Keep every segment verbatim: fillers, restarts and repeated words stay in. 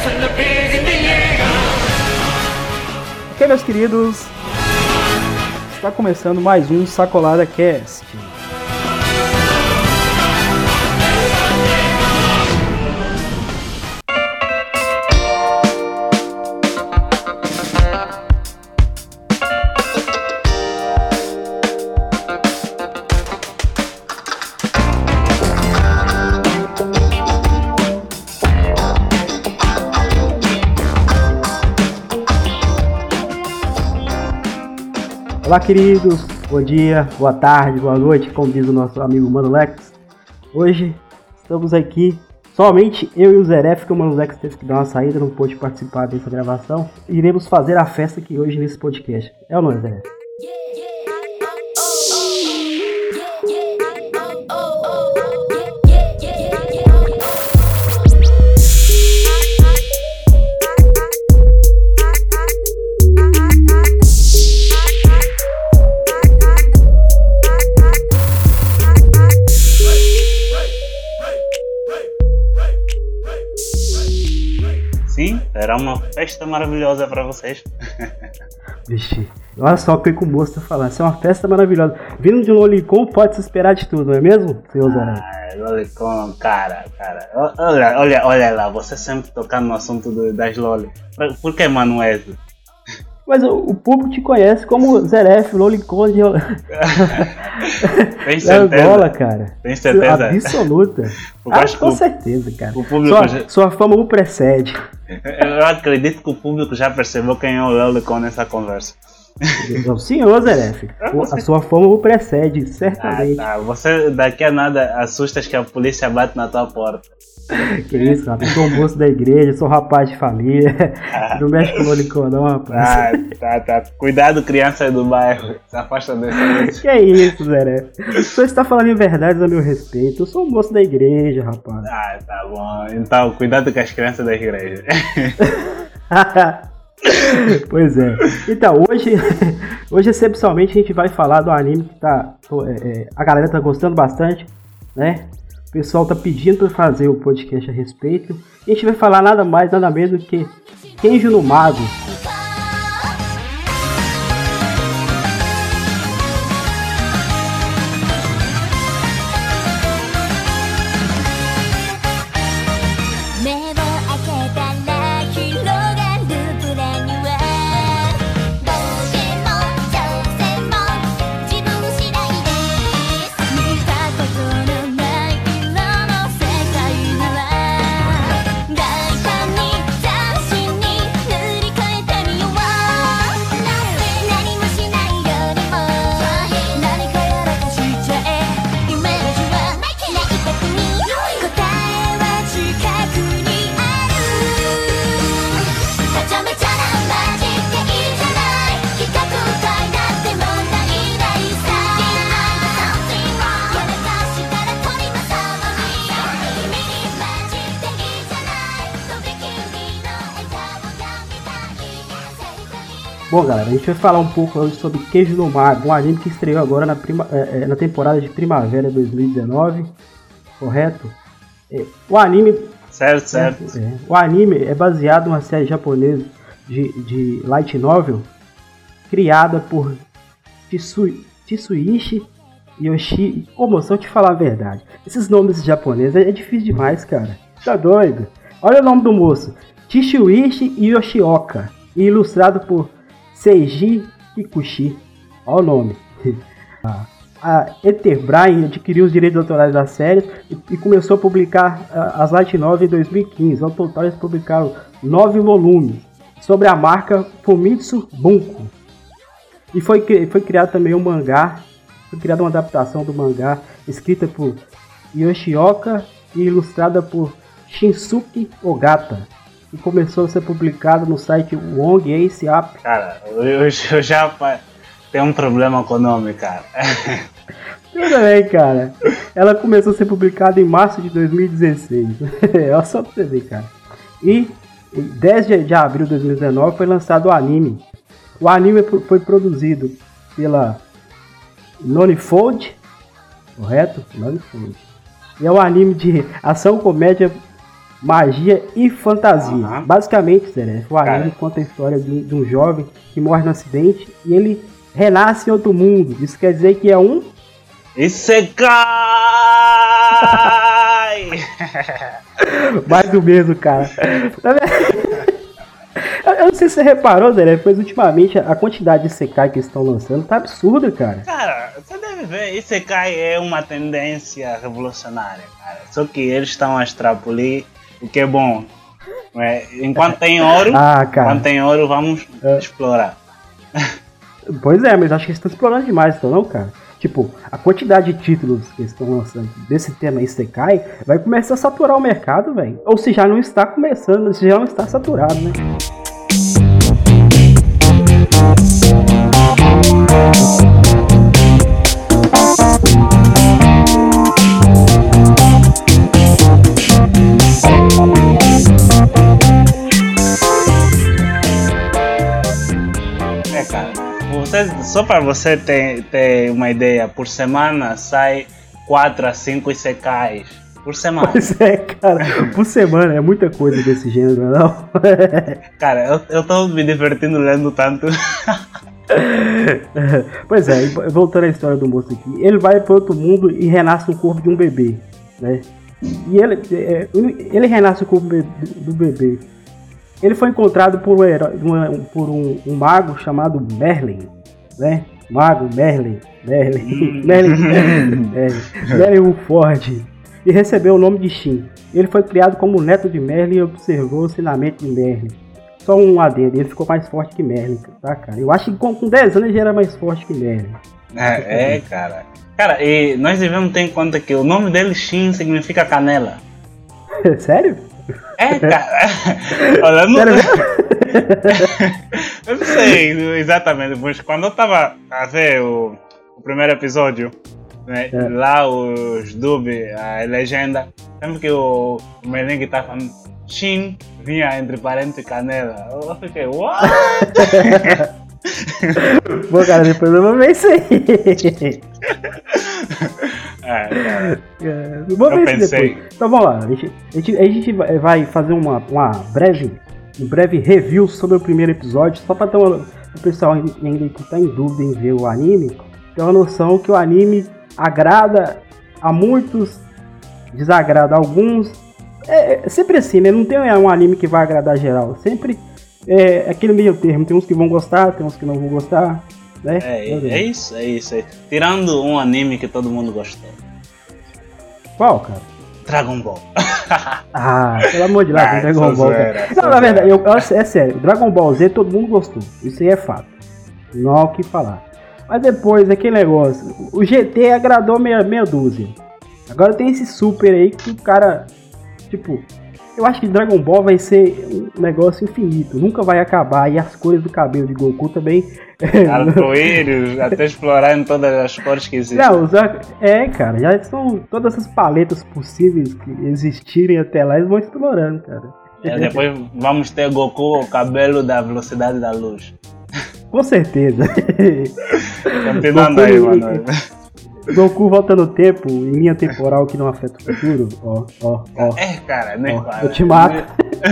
Ok, meus queridos, está começando mais um Sacolada Cast. Olá, queridos, bom dia, boa tarde, boa noite, como diz o nosso amigo Mano Lex. Hoje estamos aqui, somente eu e o Zeref, que o Mano Lex teve que dar uma saída, não pôde participar dessa gravação. Iremos fazer a festa aqui hoje nesse podcast. É ou não é, Zeref? Será uma festa maravilhosa pra vocês. Vixe, olha só o que o moço tá falando. Isso é uma festa maravilhosa. Vindo de um Lolicon, pode se esperar de tudo, não é mesmo, senhor Zé? Ah, Lolicon, cara, cara. Olha, olha, olha lá, você sempre tocando no assunto do, das Loli. Por que Manuel? Mas o, o público te conhece como Zeref, Lolicon de... Tem certeza? Angola, cara. Tem certeza? Absoluta. Ah, com o, certeza, cara. O público sua, já... sua fama o precede. Eu acredito que o público já percebeu quem é o Lolicon nessa conversa. Não, senhor Zeref, a sua fama o precede, certamente. Ah, tá. Você daqui a nada assustas que a polícia bate na tua porta. Que isso, rapaz, eu sou um moço da igreja, sou um rapaz de família, ah. Não mexe com o Lolicon não, rapaz. Ah, tá, tá. Cuidado, crianças do bairro, se afasta desse. Que isso, Zé? Você está falando em verdade a meu respeito, eu sou um moço da igreja, rapaz. Ah, tá bom, então cuidado com as crianças da igreja. Pois é. Então, hoje, hoje excepcionalmente a gente vai falar do anime que tá, é, é, a galera tá gostando bastante, né? O pessoal tá pedindo para fazer o podcast a respeito. A gente vai falar nada mais, nada menos do que Kenji no Mago. Bom, galera, a gente vai falar um pouco hoje sobre Kenji no Mago, um anime que estreou agora na, prima, é, na temporada de primavera de dois mil e dezenove, correto? É, o anime... Certo, certo. É, o anime é baseado em uma série japonesa de, de light novel criada por Tsui, Tsuichi Yoshi... Ô, moção, te falar a verdade, esses nomes japoneses é, é difícil demais, cara. Tá doido? Olha o nome do moço, Tsuichi Yoshioka, e ilustrado por Seiji Kikuchi, olha o nome. A Eterbrain adquiriu os direitos autorais da série e, e começou a publicar uh, as light novels em dois mil e quinze. Ao total eles publicaram nove volumes sobre a marca Fumitsu Bunko. E foi, foi criado também um mangá, foi criada uma adaptação do mangá escrita por Yoshioka e ilustrada por Shinsuke Ogata. E começou a ser publicado no site Wong Ace App. Cara, eu, eu já tenho um problema com o nome, cara. Eu também, cara. Ela começou a ser publicada em março de dois mil e dezesseis. Olha só pra você ver, cara. E em dez de abril de dois mil e dezenove foi lançado o anime. O anime foi produzido pela Nonifold, correto? Nonifold. E é um anime de ação comédia magia e fantasia. Uhum. Basicamente, Zé, o anime Cara. conta a história de, de um jovem que morre no acidente e ele renasce em outro mundo. Isso quer dizer que é um... Isekai! Mais do mesmo, cara. Eu não sei se você reparou, Zé, pois ultimamente a quantidade de Isekai que eles estão lançando tá absurda, cara. Cara, você deve ver, Isekai é uma tendência revolucionária, cara. Só que eles estão a extrapolir o que é bom. É, enquanto tem ouro, Ah, cara. enquanto tem ouro, vamos É. explorar. Pois é, mas acho que eles estão explorando demais, então não, cara? Tipo, a quantidade de títulos que eles estão lançando desse tema Isekai vai começar a saturar o mercado, velho. Ou se já não está começando, se já não está saturado, né? É, cara, você, só para você ter, ter uma ideia, por semana sai quatro a cinco Isekais. Por semana. Pois é, cara, por semana é muita coisa desse gênero, não? Cara, eu, eu tô me divertindo lendo tanto. Pois é, e voltando à história do moço aqui, ele vai para outro mundo e renasce no corpo de um bebê, né? E ele, é, ele renasce no corpo do bebê. Ele foi encontrado por um, herói, um, por um, um mago chamado Merlin, né? Mago Merlin, Merlin, Merlin, é, Merlin Ford, e recebeu o nome de Shin. Ele foi criado como neto de Merlin e observou o ensinamento de Merlin. Só um adendo, ele ficou mais forte que Merlin, tá, cara? Eu acho que com, com dez anos ele já era mais forte que Merlin. É, é, cara. Cara, e nós devemos ter em conta que o nome dele, Shin, significa canela. Sério? É, cara. Olha, eu não, Sério? eu não sei exatamente, mas quando eu tava a ver o, o primeiro episódio, né, É. lá os dub, a legenda, sempre que o, o Merengue tá falando Shin, vinha entre parênteses canela. Eu fiquei, what? Bom, cara, depois eu vou ver isso aí. É, cara. É, vou Eu ver isso pensei. depois. Então vamos lá, a gente, a gente, a gente vai- vai fazer uma, uma breve, um breve review sobre o primeiro episódio, só para ter uma, o pessoal ainda que está em dúvida em ver o anime, ter uma noção que o anime agrada a muitos, desagrada a alguns. É, é sempre assim, né? Não tem um anime que vai agradar geral. Sempre é aquele meio termo. Tem uns que vão gostar, tem uns que não vão gostar, né? É, é isso, é isso. É. Tirando um anime que todo mundo gostou. Qual, cara? Dragon Ball. Ah, pelo amor de Deus, Ah, Dragon sou Ball. zoeira, Cara. sou Não, na verdade, zoeira. eu, eu- é sério, Dragon Ball Z todo mundo gostou. Isso aí é fato. Não há o que falar. Mas depois, aquele negócio, o G T agradou meia, meia dúzia. Agora tem esse Super aí que o cara, tipo, eu acho que Dragon Ball vai ser um negócio infinito, nunca vai acabar. E as cores do cabelo de Goku também. Arco-íris, até explorando todas as cores que existem. Não, os ar- é, cara, já são todas essas paletas possíveis que existirem até lá, eles vão explorando, cara. É, depois vamos ter Goku, o cabelo da velocidade da luz. Com certeza. Continuando aí, Goku- mano. Goku volta no tempo, em linha temporal que não afeta o futuro. Ó, ó, ó. É, cara, nem Ó, fala. eu te mato.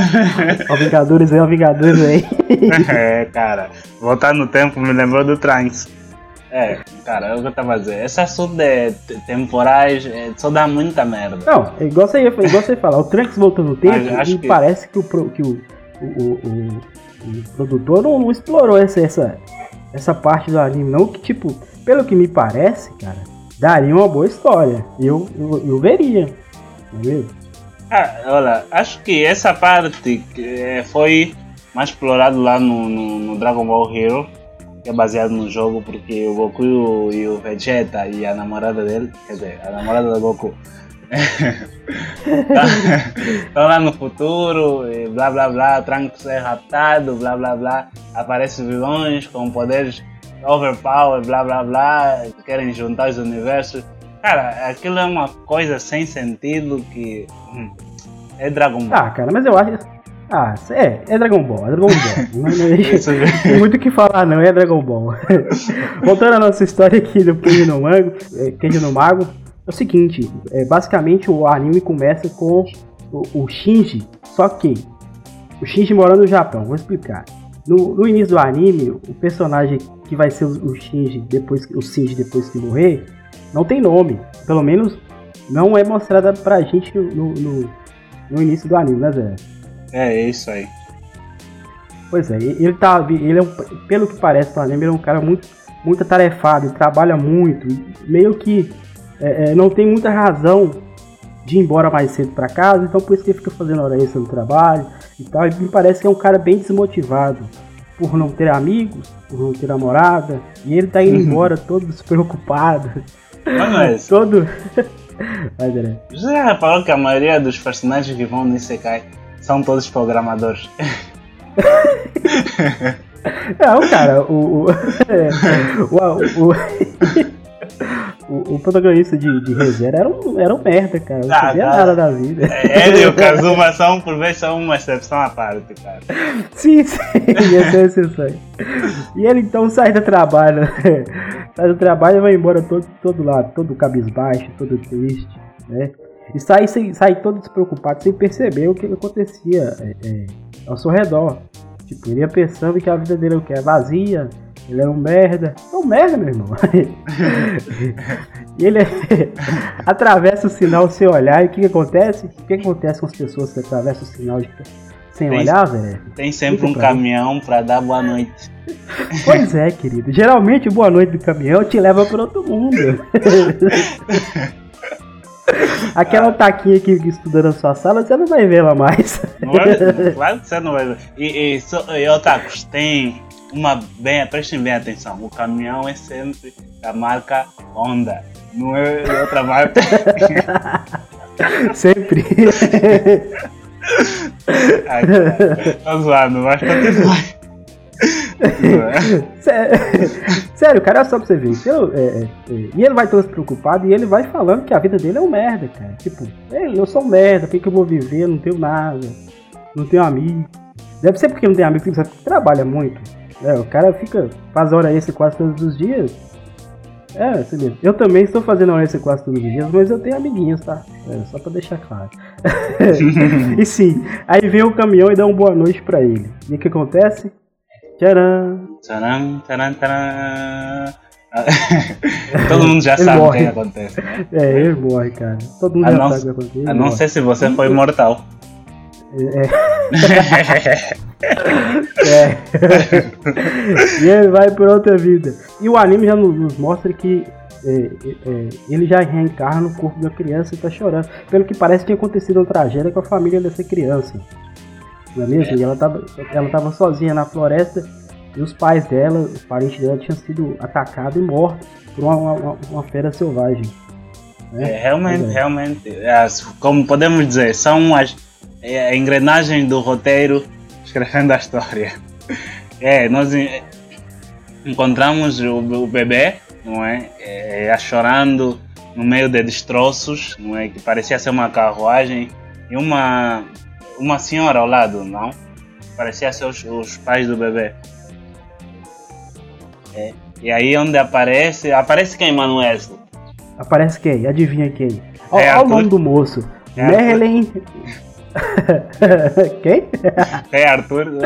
Ó, Vingadores aí, ó, Vingadores aí. É, cara, voltar no tempo me lembrou do Trunks. É, cara, é o que eu tava a dizer. Esse assunto de te- temporais é, só dá muita merda. Não, é igual você, igual você falar, o Trunks voltando no tempo, Mas acho e que- parece que o, pro- que o, o, o, o- o produtor não, não explorou essa, essa, essa parte do anime, não. Que, tipo, pelo que me parece, cara, daria uma boa história. Eu, eu, eu veria. Não é mesmo? Ah, olha, acho que essa parte eh, foi mais explorado lá no, no, no Dragon Ball Hero, que é baseado no jogo, porque o Goku e o, e o Vegeta e a namorada dele, quer dizer, a namorada do Goku, estão lá no futuro, e blá blá blá, Trunks é raptado, blá blá blá, aparecem vilões com poderes overpower, blá blá blá, que querem juntar os universos. Cara, aquilo é uma coisa sem sentido que hum, é Dragon Ball. Ah, cara, mas eu acho. Ah, é, é Dragon Ball, é Dragon Ball. Não, não, Isso mesmo. tem muito o que falar, não, é Dragon Ball. Voltando à nossa história aqui do Kenji no Mago, é, Kenji no Mago, é o seguinte: é, basicamente o anime começa com o, o Shinji, só que o Shinji mora no Japão, vou explicar. No, no início do anime, o personagem que vai ser o, o Shinji depois, o Shinji depois que morrer, não tem nome. Pelo menos não é mostrada pra gente no, no, no início do anime, né, Zé? É, é isso aí. Pois é, ele tá. Ele é um, pelo que parece no anime, ele é um cara muito, muito atarefado, ele trabalha muito, meio que é, é, não tem muita razão de ir embora mais cedo pra casa, então por isso que ele fica fazendo hora extra no trabalho e tal. E me parece que é um cara bem desmotivado por não ter amigos, por não ter namorada, e ele tá indo embora todo despreocupado. Mas, todo. Mas, né? Você já reparou que a maioria dos personagens que vão no Isekai são todos programadores? Não, cara, o. O, é, o, o, o, o protagonista de, de Re:Zero era um, era um merda, cara. Não fazia ah, nada da vida. Ele e o Kazuma são, por vez, são uma exceção à parte, cara. Sim, sim, essa é a exceção. E ele então sai do trabalho. Sai do trabalho e vai embora todo, todo lado, todo cabisbaixo, todo triste, né? E sai, sem, sai todo despreocupado, sem perceber o que acontecia é, é, ao seu redor. Tipo, ele ia pensando que a vida dele é o que? É vazia, ele era um merda. É um merda, meu irmão. E ele atravessa o sinal sem olhar, e o que, que acontece? O que, que acontece com as pessoas que atravessam o sinal de... sem tem, olhar, velho? Tem sempre um caminhão pra dar boa noite. Pois é, querido. Geralmente o boa noite do caminhão te leva para outro mundo. Aquela ah. taquinha que estuda na sua sala, você não vai ver ela mais. Não é? Claro que você não vai ver. E, e, so, e Otakus, tem uma... Bem, prestem bem atenção. O caminhão é sempre da marca Honda. Não é outra marca. Sempre. Ai, cara. Tô zoando, mas continua. Sério, cara, é só pra você ver. Eu, é, é, é, e ele vai todo preocupado e ele vai falando que a vida dele é um merda, cara. Tipo, eu sou um merda, por que, que eu vou viver? Eu não tenho nada, não tenho amigo. Deve ser porque não tem amigo, porque trabalha muito. É, o cara fica, faz hora extra quase todos os dias. É, assim mesmo. Eu também estou fazendo hora extra quase todos os dias, mas eu tenho amiguinhos, tá? É, só pra deixar claro. E sim, aí vem o caminhão e dá uma boa noite pra ele. E o que acontece? Tcharam! Tcharam, tcharam, tcharam. Todo mundo já sabe o que acontece, né? É, ele morre, cara. Todo mundo a já não, sabe o que acontece. A não ser se você foi imortal. É. É. E ele vai por outra vida. E o anime já nos mostra que é, é, ele já reencarna no corpo da criança e tá chorando. Pelo que parece, tinha acontecido uma tragédia com a família dessa criança. Não é mesmo? E ela tava, ela tava sozinha na floresta e os pais dela, os parentes dela, tinham sido atacados e mortos por uma, uma, uma fera selvagem. Né? É, realmente, é. realmente, é, como podemos dizer, são as, é, a engrenagem do roteiro escrevendo a história. É, nós encontramos o, o bebê, não é? É, chorando no meio de destroços, não é? Que parecia ser uma carruagem e uma uma senhora ao lado, não? Parecia ser os, os pais do bebê. É. E aí onde aparece, aparece quem, Manuel? Aparece quem? Adivinha quem? Olha é o nome do moço. É Merlin. Quem? É Arthur. Não,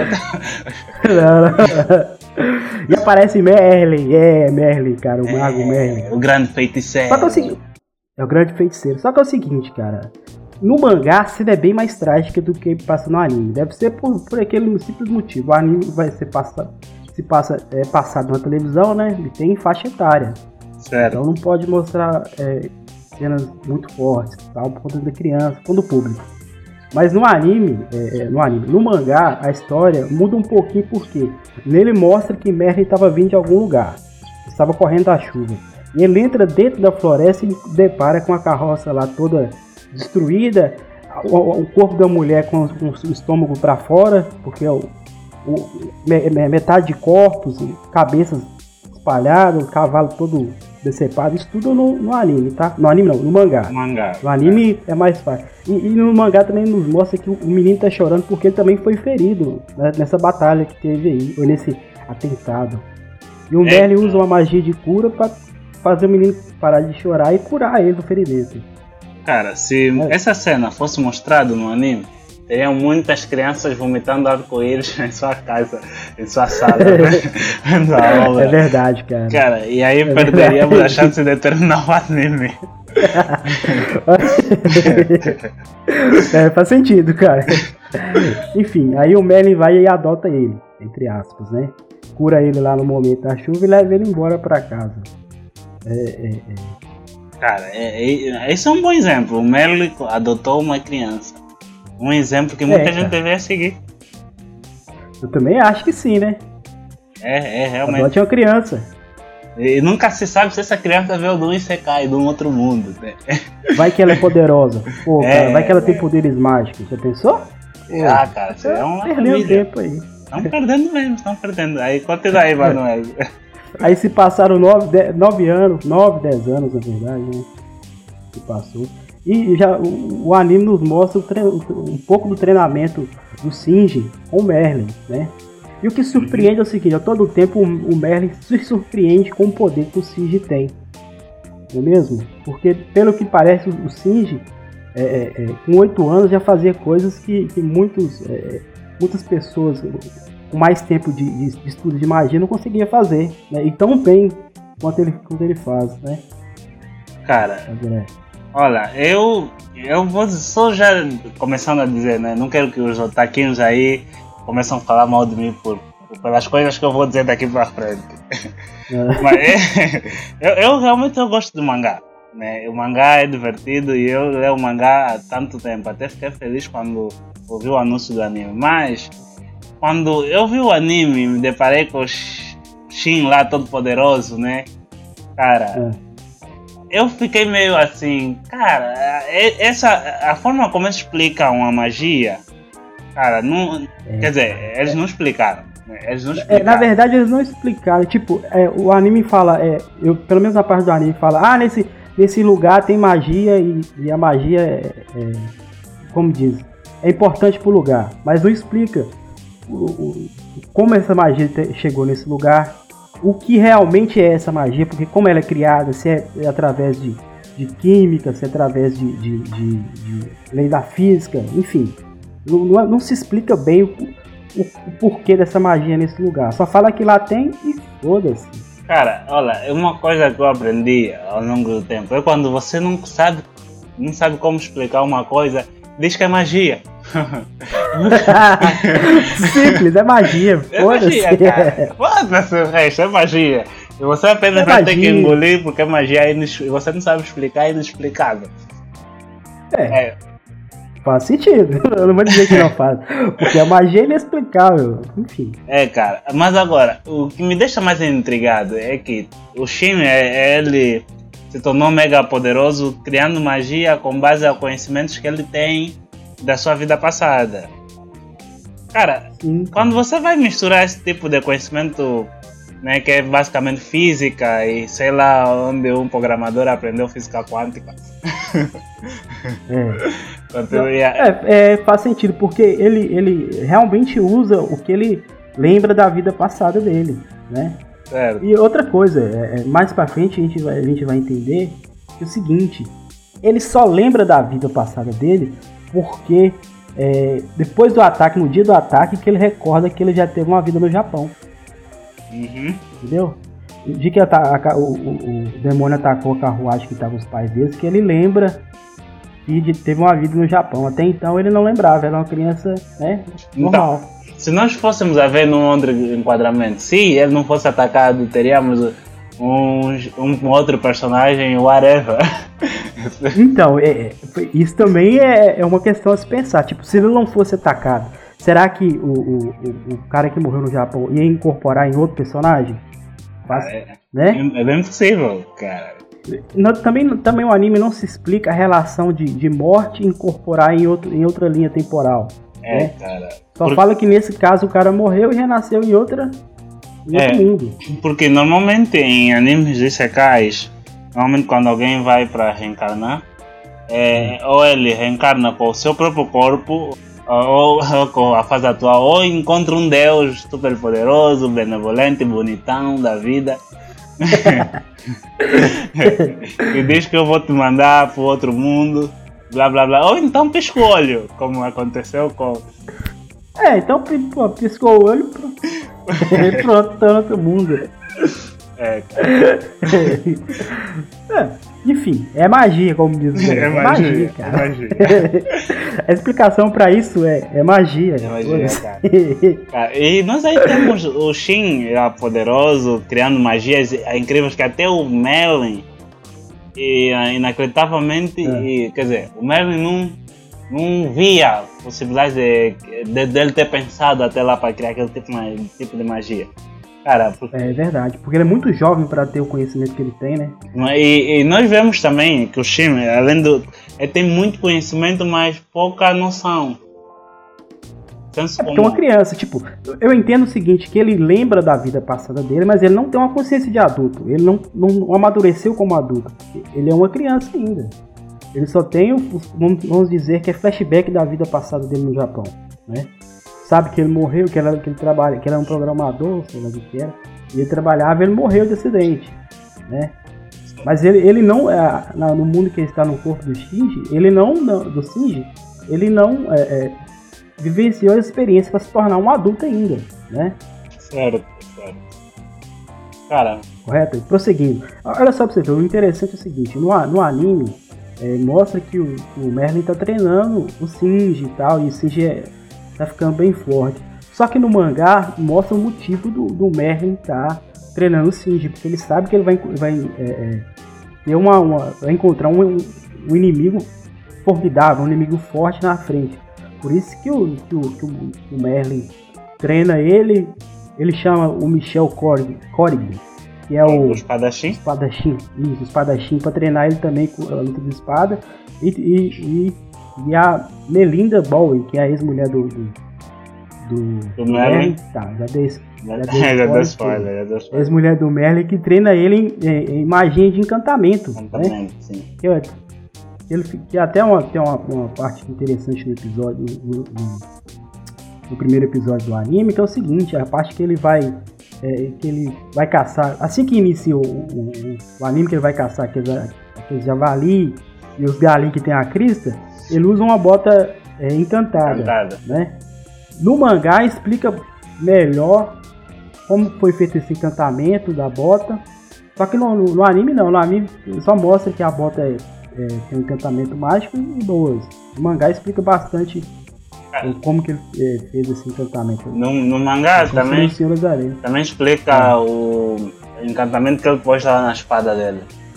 não. E aparece Merlin, é Merlin, cara, o mago é, Merlin. O grande feiticeiro. Só que é o seguinte, é o grande feiticeiro. Só que é o seguinte, cara. No mangá, a cena é bem mais trágica do que passa no anime. Deve ser por, por aquele simples motivo. O anime vai ser passa, se passa, é, passado na televisão, né? E tem faixa etária. Certo. Então não pode mostrar é, cenas muito fortes, tal, por conta da criança, por conta do público. Mas no anime, é, no anime, no mangá, a história muda um pouquinho porque nele mostra que Merlin estava vindo de algum lugar. Estava correndo da chuva. E ele entra dentro da floresta e depara com a carroça lá toda destruída, o, o corpo da mulher com, com o estômago para fora, porque o, o, metade de corpos, cabeças espalhadas, o cavalo todo decepado, isso tudo no, no anime, tá? No anime não, no mangá. mangá no anime é, é mais fácil. E, e no mangá também nos mostra que o, o menino tá chorando porque ele também foi ferido, né, nessa batalha que teve aí, ou nesse atentado. E o é. Merlin usa uma magia de cura para fazer o menino parar de chorar e curar ele do ferimento. Cara, se É. essa cena fosse mostrada no anime, teriam muitas crianças vomitando arco-íris em sua casa, em sua sala, vendo a obra. É verdade, cara. Cara, e aí É perderíamos verdade. a chance de terminar o anime. É, faz sentido, cara. Enfim, aí o Merlin vai e adota ele, entre aspas, né? Cura ele lá no momento da chuva e leva ele embora pra casa. É, é, é. Cara, é, é, esse é um bom exemplo. O Merlin adotou uma criança. Um exemplo que muita É, gente cara. deveria seguir. Eu também acho que sim, né? É, é realmente. Adote uma criança. E nunca se sabe se essa criança veio de um Isekai, de um outro mundo. Né? Vai que ela é poderosa. Pô, É, cara, vai que ela é. tem poderes mágicos. Já pensou? Pô, Ah, cara, isso é uma perdeu família. tempo aí. Estão perdendo mesmo, estão perdendo. Aí, continua aí, Manuel. Aí se passaram nove, dez, nove anos, nove, dez anos na verdade, né? Que passou. E já o, o anime nos mostra o tre- um pouco do treinamento do Shinji com o Merlin, né? E o que surpreende é o seguinte, a todo tempo o, o Merlin se surpreende com o poder que o Shinji tem. Não é mesmo? Porque pelo que parece o Shinji, é, é, é, com oito anos já fazia coisas que, que muitos, é, muitas pessoas com mais tempo de, de, de estudo de magia não conseguia fazer, né? E tão bem quanto ele, quanto ele faz, né? Cara, Né? olha, eu, eu vou só já começando a dizer, né? Não quero que os otaquinhos aí comecem a falar mal de mim por, pelas coisas que eu vou dizer daqui pra frente. É. Mas é, eu, eu realmente eu gosto do mangá, né? O mangá é divertido e eu leio o mangá há tanto tempo. Até fiquei feliz quando ouvi o anúncio do anime. Mas quando eu vi o anime, me deparei com o Shin lá todo poderoso, né? Cara, É. eu fiquei meio assim, cara, é- essa a forma como eles explicam a magia, cara, não, É. quer dizer, eles não explicaram, né? Eles não É, explicaram. na verdade eles não explicaram, tipo, é, o anime fala, é, eu, pelo menos a parte do anime fala, ah, nesse, nesse lugar tem magia e, e a magia é, é, como diz, é importante pro lugar, mas não explica o, o- como essa magia te- chegou nesse lugar, o que realmente é essa magia, porque como ela é criada, se é, é através de, de química, se é através de, de, de- de lei da física, enfim, não, não, não se explica bem o, o, o porquê dessa magia nesse lugar. Só fala que lá tem e foda-se. Cara, olha, uma coisa que eu aprendi ao longo do tempo é quando você não sabe, não sabe como explicar uma coisa, diz que é magia. Simples, é magia. É Foda-se. magia, cara. Foda-se o resto, é magia. E você apenas É vai ter que magia. engolir porque é magia e você não sabe explicar, é inexplicável. É, É, faz sentido. Eu não vou dizer que não faz. Porque a magia é inexplicável. Enfim. É, cara, mas agora, o que me deixa mais intrigado é que o Shin, é- ele se tornou mega poderoso criando magia com base a conhecimentos que ele tem da sua vida passada. Cara, Sim. quando você vai misturar esse tipo de conhecimento, né, que é basicamente física e sei lá onde um programador aprendeu física quântica. É. Quando ia- É, é, faz sentido, porque ele, ele realmente usa o que ele lembra da vida passada dele, né? Certo. E outra coisa, é, é, mais pra frente a gente, vai, a gente vai entender que é o seguinte, ele só lembra da vida passada dele porque é, depois do ataque, no dia do ataque, que ele recorda que ele já teve uma vida no Japão, Uhum. entendeu? O dia que ata- a- o, o- o demônio atacou a carruagem que estavam os pais deles, que ele lembra que de- teve uma vida no Japão. Até então ele não lembrava, era uma criança, né, normal. Se nós fôssemos a ver num outro enquadramento, se ele não fosse atacado, teríamos um, um outro personagem, whatever. Então, é, é, isso também é, é uma questão a se pensar. Tipo, se ele não fosse atacado, será que o, o, o, o cara que morreu no Japão ia incorporar em outro personagem? Faz- É, né? é bem possível, cara. Não- também, também o anime não se explica a relação de, de morte e incorporar em, outro, em outra linha temporal. É, É. cara. Só Por- fala que nesse caso o cara morreu e renasceu em outra em outro É. mundo. Porque normalmente em animes de isekais, normalmente quando alguém vai para reencarnar, é, ou ele reencarna com o seu próprio corpo, ou, ou com a fase atual, ou encontra um deus super poderoso, benevolente, bonitão da vida, E diz que eu vou te mandar pro outro mundo, blá blá blá. Ou então pisca o olho, como aconteceu com... É, então pô, piscou o olho e pronto, tá no outro mundo. É, cara. É, enfim, é magia, como diz o É magia, magia, cara. É magia. A explicação pra isso é, é magia. É magia, cara. Cara. E nós aí temos o Shin, é poderoso, criando magias incríveis, que até o Merlin, e, inacreditavelmente, é. e, quer dizer, o Merlin não, não via possibilidade de, de, dele ter pensado até lá para criar aquele tipo, tipo de magia. Cara, porque... É verdade, porque ele é muito jovem para ter o conhecimento que ele tem, né? E, e nós vemos também que o Shin, além do... ele tem muito conhecimento, mas pouca noção. Senso é porque é uma criança, tipo, eu entendo o seguinte, que ele lembra da vida passada dele, mas ele não tem uma consciência de adulto, ele não, não amadureceu como adulto, ele é uma criança ainda. Ele só tem, o, vamos dizer, que é flashback da vida passada dele no Japão, né? Sabe que ele morreu, que, era, que ele trabalha, que ele era um programador, sei lá o que era, e ele trabalhava e ele morreu de acidente, né? Mas ele, ele não, é, no mundo que ele está no corpo do Shinji, ele não, do Shinji, ele não é, é, vivenciou a experiência para se tornar um adulto ainda, né? Certo, certo. Cara. Correto? Prosseguindo. Olha só pra você ver, o interessante é o seguinte, no, no anime, é, mostra que o, o Merlin tá treinando o Shinji e tal, e o Shinji é... tá ficando bem forte. Só que no mangá mostra o motivo do, do Merlin estar tá treinando o Shinji, porque ele sabe que ele vai, vai, é, é, ter uma, uma, vai encontrar um, um inimigo formidável, um inimigo forte na frente. Por isso que o, que o, que o, que o Merlin treina ele, ele chama o Michel Corrig, que é o, o espadachim, espadachim, isso, o espadachim, para treinar ele também com a luta de espada e, e, e E a Melinda Bowie, que é a ex-mulher do do, do, do Merlin. Tá, já dei, já dei já spoiler, já deu spoiler. Ex-mulher do Merlin, que treina ele em, em, em magia de encantamento. Encantamento, né? sim. Que, ele, que até uma, tem uma, uma parte interessante no episódio, no, no, no primeiro episódio do anime, que é o seguinte, a parte que ele vai é, que ele vai caçar, assim que inicia o, o, o anime, que ele vai caçar aqueles, aqueles javali e os galinhos que tem a crista, ele usa uma bota é, encantada, encantada, né? No mangá explica melhor como foi feito esse encantamento da bota. Só que no, no, no anime não, no anime só mostra que a bota é, é, tem um encantamento mágico e boas. O mangá explica bastante é, como que ele é, fez esse encantamento. No, no mangá também, também explica é. o encantamento que ele pôs lá na espada dele.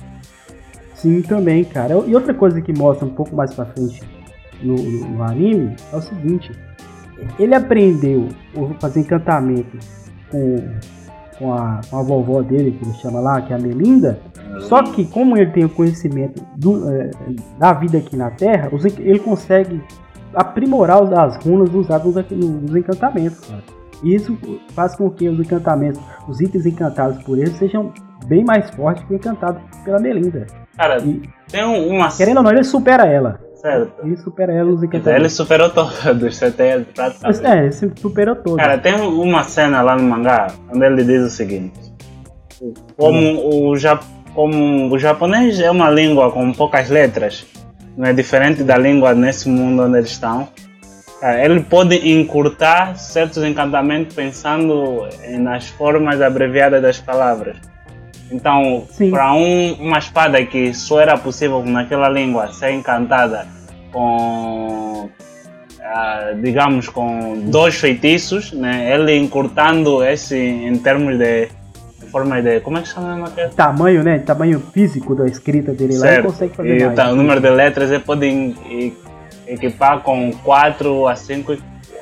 Sim, também, cara. E outra coisa que mostra um pouco mais pra frente no, no, no anime é o seguinte: ele aprendeu a fazer encantamento com, com, a, com a vovó dele, que ele chama lá, que é a Melinda. Uhum. Só que, como ele tem o conhecimento do, é, da vida aqui na Terra, ele consegue aprimorar as runas usadas nos encantamentos, cara. E isso faz com que os encantamentos, os itens encantados por ele, sejam bem mais fortes que o encantado pela Melinda. Cara, e, tem uma... querendo ou não, ele supera ela. Certo. Ele supera ela nos encantamentos. Ele superou todos, você tem praticamente. É, ele superou todos. Cara, tem uma cena lá no mangá onde ele diz o seguinte: como, hum. o, ja, como o japonês é uma língua com poucas letras, não é diferente da língua nesse mundo onde eles estão, cara, ele pode encurtar certos encantamentos pensando nas formas abreviadas das palavras. Então, para um, uma espada que só era possível naquela língua ser encantada com, uh, digamos, com dois feitiços, né? Ele encurtando esse em termos de, de forma de, como é que chama aquele? Tamanho, né? Tamanho físico da escrita dele, certo. Lá, ele consegue fazer e mais. Tá, o número de letras ele pode em, equipar com quatro a cinco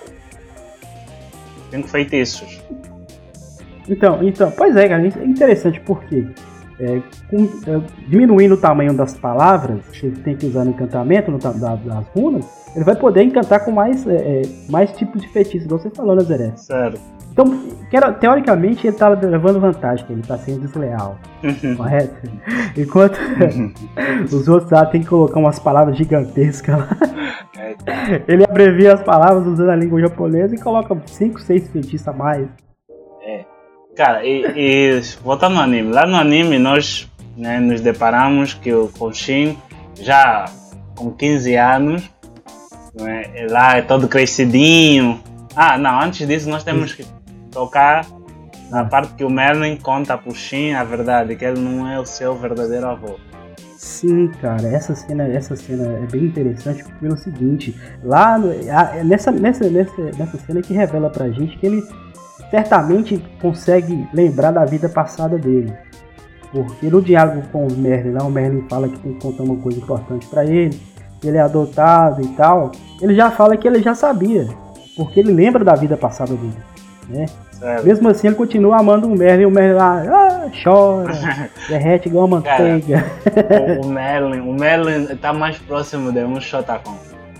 feitiços. Então, então, pois é, cara, é interessante porque é, com, é, diminuindo o tamanho das palavras que ele tem que usar no encantamento, no, da, das runas, ele vai poder encantar com mais, é, mais tipos de feitiços, igual você falou, né, Zeré? Sério. Então, teoricamente, ele tá levando vantagem, ele tá sendo desleal, correto? Enquanto os outros lá tem que colocar umas palavras gigantescas lá. Ele abrevia as palavras usando a língua japonesa e coloca cinco, seis feitiços a mais. É. Cara, e, e voltando ao anime, lá no anime nós, né, nos deparamos que o Shin já com quinze anos, né, lá é todo crescidinho. Ah, não, antes disso nós temos que tocar na parte que o Merlin conta pro Shin a verdade, que ele não é o seu verdadeiro avô. Sim, cara, essa cena, essa cena é bem interessante pelo seguinte, lá no, a, nessa, nessa, nessa, nessa cena que revela pra gente que ele certamente consegue lembrar da vida passada dele. Porque no diálogo com o Merlin, lá o Merlin fala que tem que contar uma coisa importante pra ele, que ele é adotado e tal, ele já fala que ele já sabia, porque ele lembra da vida passada dele, né? Sério? Mesmo assim ele continua amando o Merlin, o Merlin lá ah, chora, derrete igual a manteiga. Cara, o, o Merlin, o Merlin tá mais próximo de um Shotacon.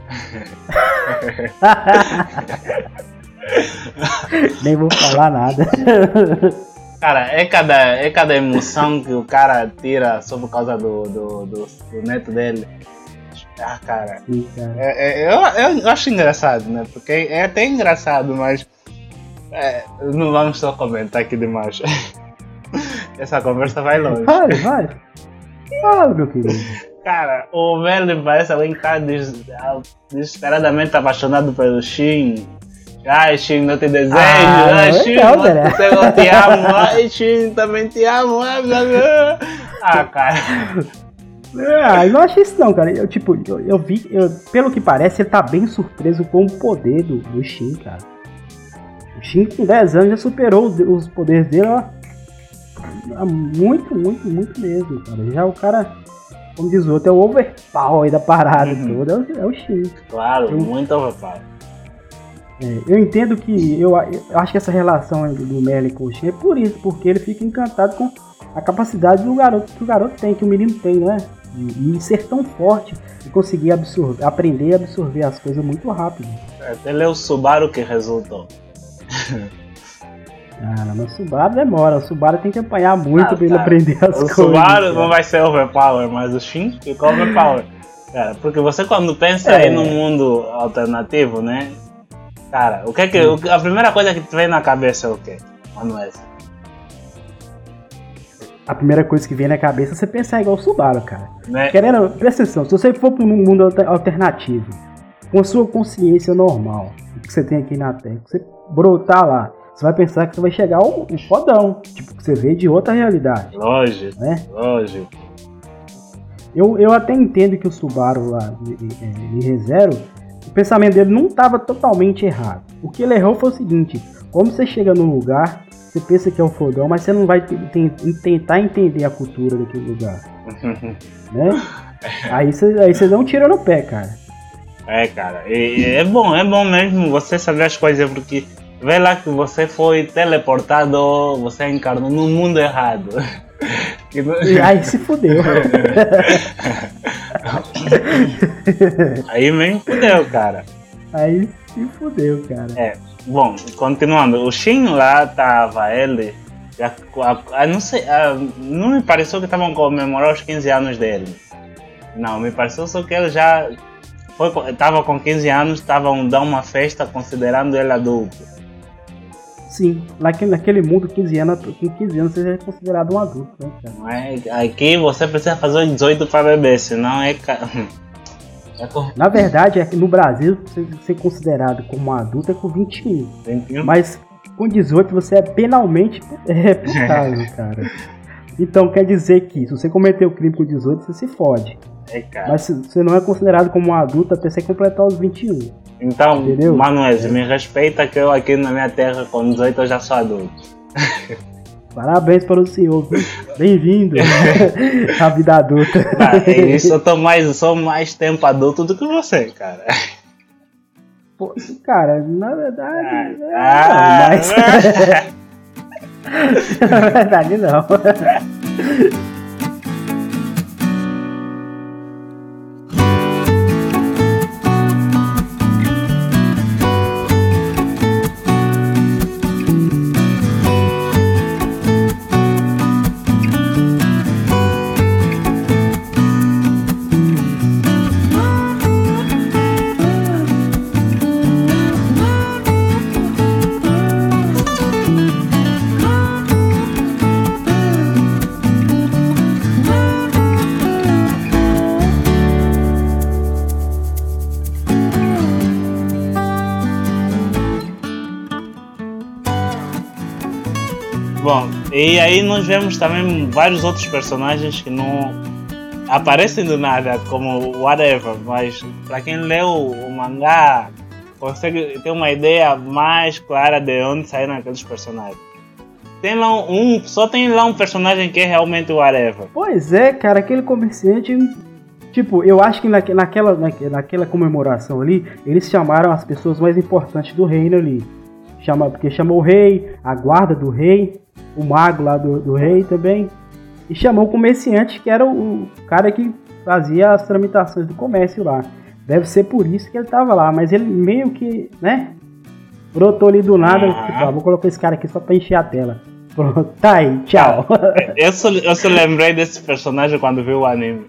Nem vou falar nada. Cara, é cada, é cada emoção que o cara tira só por causa do, do, do, do neto dele. Ah, cara. Sim, cara. É, é, eu, eu acho engraçado, né? Porque é até engraçado, mas é, não vamos só comentar aqui demais. Essa conversa vai longe. Vai, vai. Fala, meu querido. Cara, o Merlin parece alguém que tá des, desesperadamente apaixonado pelo Shin. Ai, Shin, não te desejo. Ah, ai, Shin, não, não, eu te amo. Ai, Shin, também te amo. Ai, blá, blá. Ah, cara. Ah, eu não achei isso não, cara. Eu, tipo, eu, eu vi, eu, pelo que parece, ele tá bem surpreso com o poder do, do Shin, cara. O Shin com dez anos já superou os, os poderes dele, ó. Muito, muito, muito mesmo, cara. Já o cara, como diz o outro, é o overpower aí da parada uhum. toda, é o, é o Shin. Claro, eu, muito overpower. É, eu entendo que, eu, eu acho que essa relação do Merlin com o Shin é por isso, porque ele fica encantado com a capacidade do garoto, que o garoto tem, que o menino tem, né? E, e ser tão forte e conseguir absorver, aprender a absorver as coisas muito rápido. Ele é o Subaru que resultou. Ah, mas o Subaru demora, o Subaru tem que apanhar muito ah, pra ele aprender as o coisas. O Subaru não vai ser overpower, mas o Shin fica overpower. Cara, porque você quando pensa é. aí no mundo alternativo, né? Cara, o que é que, o, a primeira coisa que te vem na cabeça é o quê, Manuel? A primeira coisa que vem na cabeça é você pensar igual o Subaru, cara. Né? Querendo, presta atenção, se você for para um mundo alternativo, com a sua consciência normal, que você tem aqui na Terra, que você brotar lá, você vai pensar que você vai chegar ao, ao fodão, tipo, que você vê de outra realidade. Lógico, né? lógico. Eu, eu até entendo que o Subaru lá em ReZero, o pensamento dele não estava totalmente errado. O que ele errou foi o seguinte, como você chega num lugar, você pensa que é o fodão, mas você não vai t- t- tentar entender a cultura daquele lugar. Né? Aí você, aí você dá um tiro no pé, cara. É, cara, e, e é bom, é bom mesmo você saber as coisas, porque vê lá que você foi teleportado, você encarnou no mundo errado. E aí se fudeu. Aí mesmo fudeu, cara. Aí se fudeu, cara. É, bom, continuando, o Shin lá tava, ele, a, a, a, não sei, a, não me pareceu que estavam comemorando os quinze anos dele. Não, me pareceu só que ele já foi, tava com quinze anos, estavam dando uma festa considerando ele adulto. Sim, naquele mundo, quinze anos, com quinze anos você é considerado um adulto, né, cara? Não é, aqui você precisa fazer dezoito para beber, senão é... é com... Na verdade, é que no Brasil, você ser considerado como um adulto é com vinte e um. vinte e um? Mas com dezoito você é penalmente reputável, cara. Então quer dizer que se você cometer o crime com dezoito, você se fode. É, cara. Mas você não é considerado como um adulto até você completar os vinte e um. Então, entendeu? Manuel, me respeita que eu aqui na minha terra com dezoito eu já sou adulto. Parabéns para o senhor, bem-vindo à vida adulta. Não, isso eu tô mais, sou mais tempo adulto do que você, cara. Pô, cara, na verdade, ah, não, mas... na verdade não. Bom, e aí nós vemos também vários outros personagens que não aparecem do nada, como whatever, mas para quem leu o mangá consegue ter uma ideia mais clara de onde saíram aqueles personagens. Tem lá um, só tem lá um personagem que é realmente o whatever. Pois é, cara, aquele comerciante, tipo, eu acho que naque, naquela, naque, naquela comemoração ali, eles chamaram as pessoas mais importantes do reino ali. Chama, porque chamou o rei, a guarda do rei, o mago lá do, do rei também. E chamou o comerciante, que era o, o cara que fazia as tramitações do comércio lá. Deve ser por isso que ele tava lá, mas ele meio que, né, brotou ali do nada. Ah. Tipo, ah, vou colocar esse cara aqui só pra encher a tela. Pronto, tá aí, tchau. Eu só, eu só lembrei desse personagem quando vi o anime.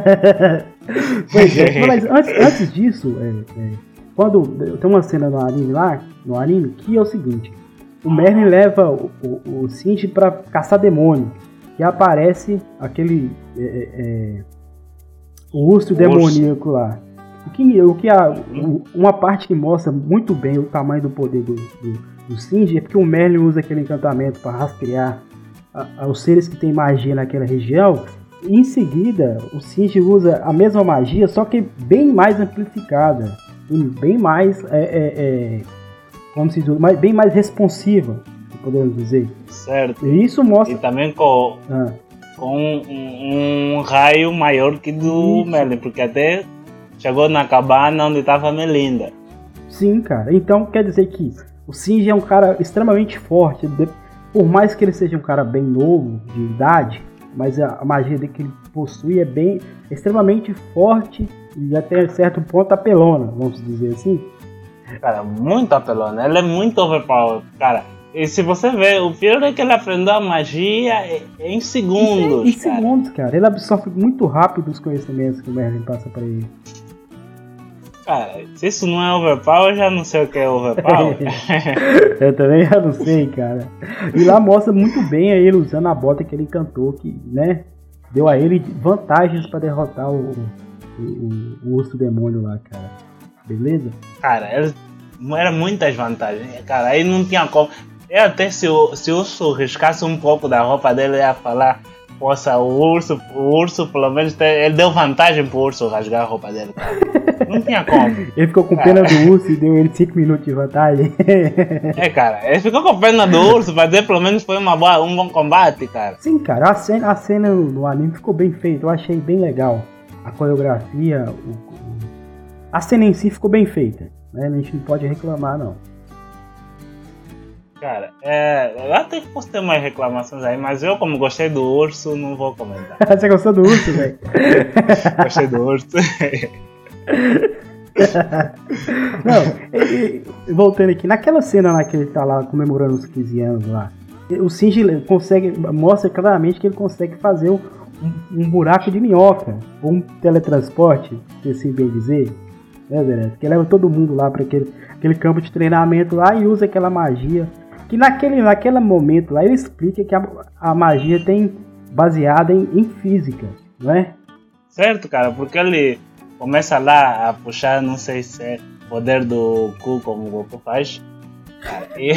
Pois é, mas antes, antes disso, é, é, quando tem uma cena no anime lá, no anime, que é o seguinte: o Merlin leva o, o, o Shinji pra caçar demônio, e aparece aquele é, é, o urso o demoníaco urso. lá. O que, o que a, uma parte que mostra muito bem o tamanho do poder do, do do Shinji é porque o Merlin usa aquele encantamento para rastrear a, a, os seres que tem magia naquela região. E em seguida, o Shinji usa a mesma magia, só que bem mais amplificada, bem mais, é, é, é, como se diz, mais, bem mais responsiva, podemos dizer. Certo. E isso mostra. E também com, ah. com um, um raio maior que do isso. Merlin, porque até chegou na cabana onde estava a Melinda. Sim, cara. Então quer dizer que o Shinji é um cara extremamente forte, por mais que ele seja um cara bem novo, de idade, mas a magia que ele possui é bem, extremamente forte e até certo ponto apelona, vamos dizer assim. Cara, muito apelona, ele é muito overpowered, cara. E se você ver, o pior é que ele aprendeu a magia em segundos, Em, em cara. segundos, cara. Ele absorve muito rápido os conhecimentos que o Merlin passa pra ele. Cara, se isso não é overpower, eu já não sei o que é overpower. Eu também já não sei, cara. E lá mostra muito bem a ele usando a bota que ele encantou, que, né, deu a ele vantagens pra derrotar o, o, o, o urso demônio lá, cara. Beleza? Cara, ele, era muitas vantagens. Cara, aí não tinha como. Eu até se o, se o urso riscasse um pouco da roupa dele, eu ia falar... Poxa, o urso, o urso pelo menos tem, ele deu vantagem pro urso rasgar a roupa dele, cara. Não tinha como. Ele ficou com pena cara. do urso e deu ele cinco minutos de vantagem. É, cara, ele ficou com pena do urso, pra dizer pelo menos foi uma boa, um bom combate, cara. Sim, cara, a cena, a cena no anime ficou bem feita, eu achei bem legal. A coreografia, o, o, a cena em si ficou bem feita, né? A gente não pode reclamar, não. Cara, é, eu até que posso ter mais reclamações aí, mas eu, como gostei do urso, não vou comentar. Você gostou do urso, velho? Gostei do urso. Não, e, e, voltando aqui, naquela cena lá que ele tá lá comemorando os quinze anos lá, o Shinji consegue, mostra claramente que ele consegue fazer um, um buraco de minhoca, ou um teletransporte, se assim bem dizer, né, Zé? Que leva todo mundo lá para aquele, aquele campo de treinamento lá e usa aquela magia. Que naquele, naquele momento lá ele explica que a, a magia tem baseada em, em física, não é? Certo, cara, porque ele começa lá a puxar, não sei se é poder do cu como o Goku faz. E...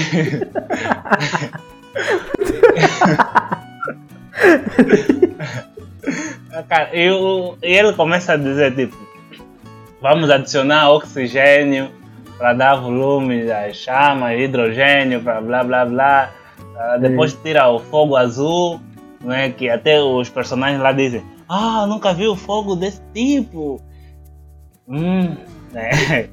cara, e, o, e ele começa a dizer tipo, vamos adicionar oxigênio para dar volume às chamas, hidrogênio, para blá blá blá. Uh, depois tira o fogo azul, né, que até os personagens lá dizem, ah, nunca vi o fogo desse tipo. Hum, é.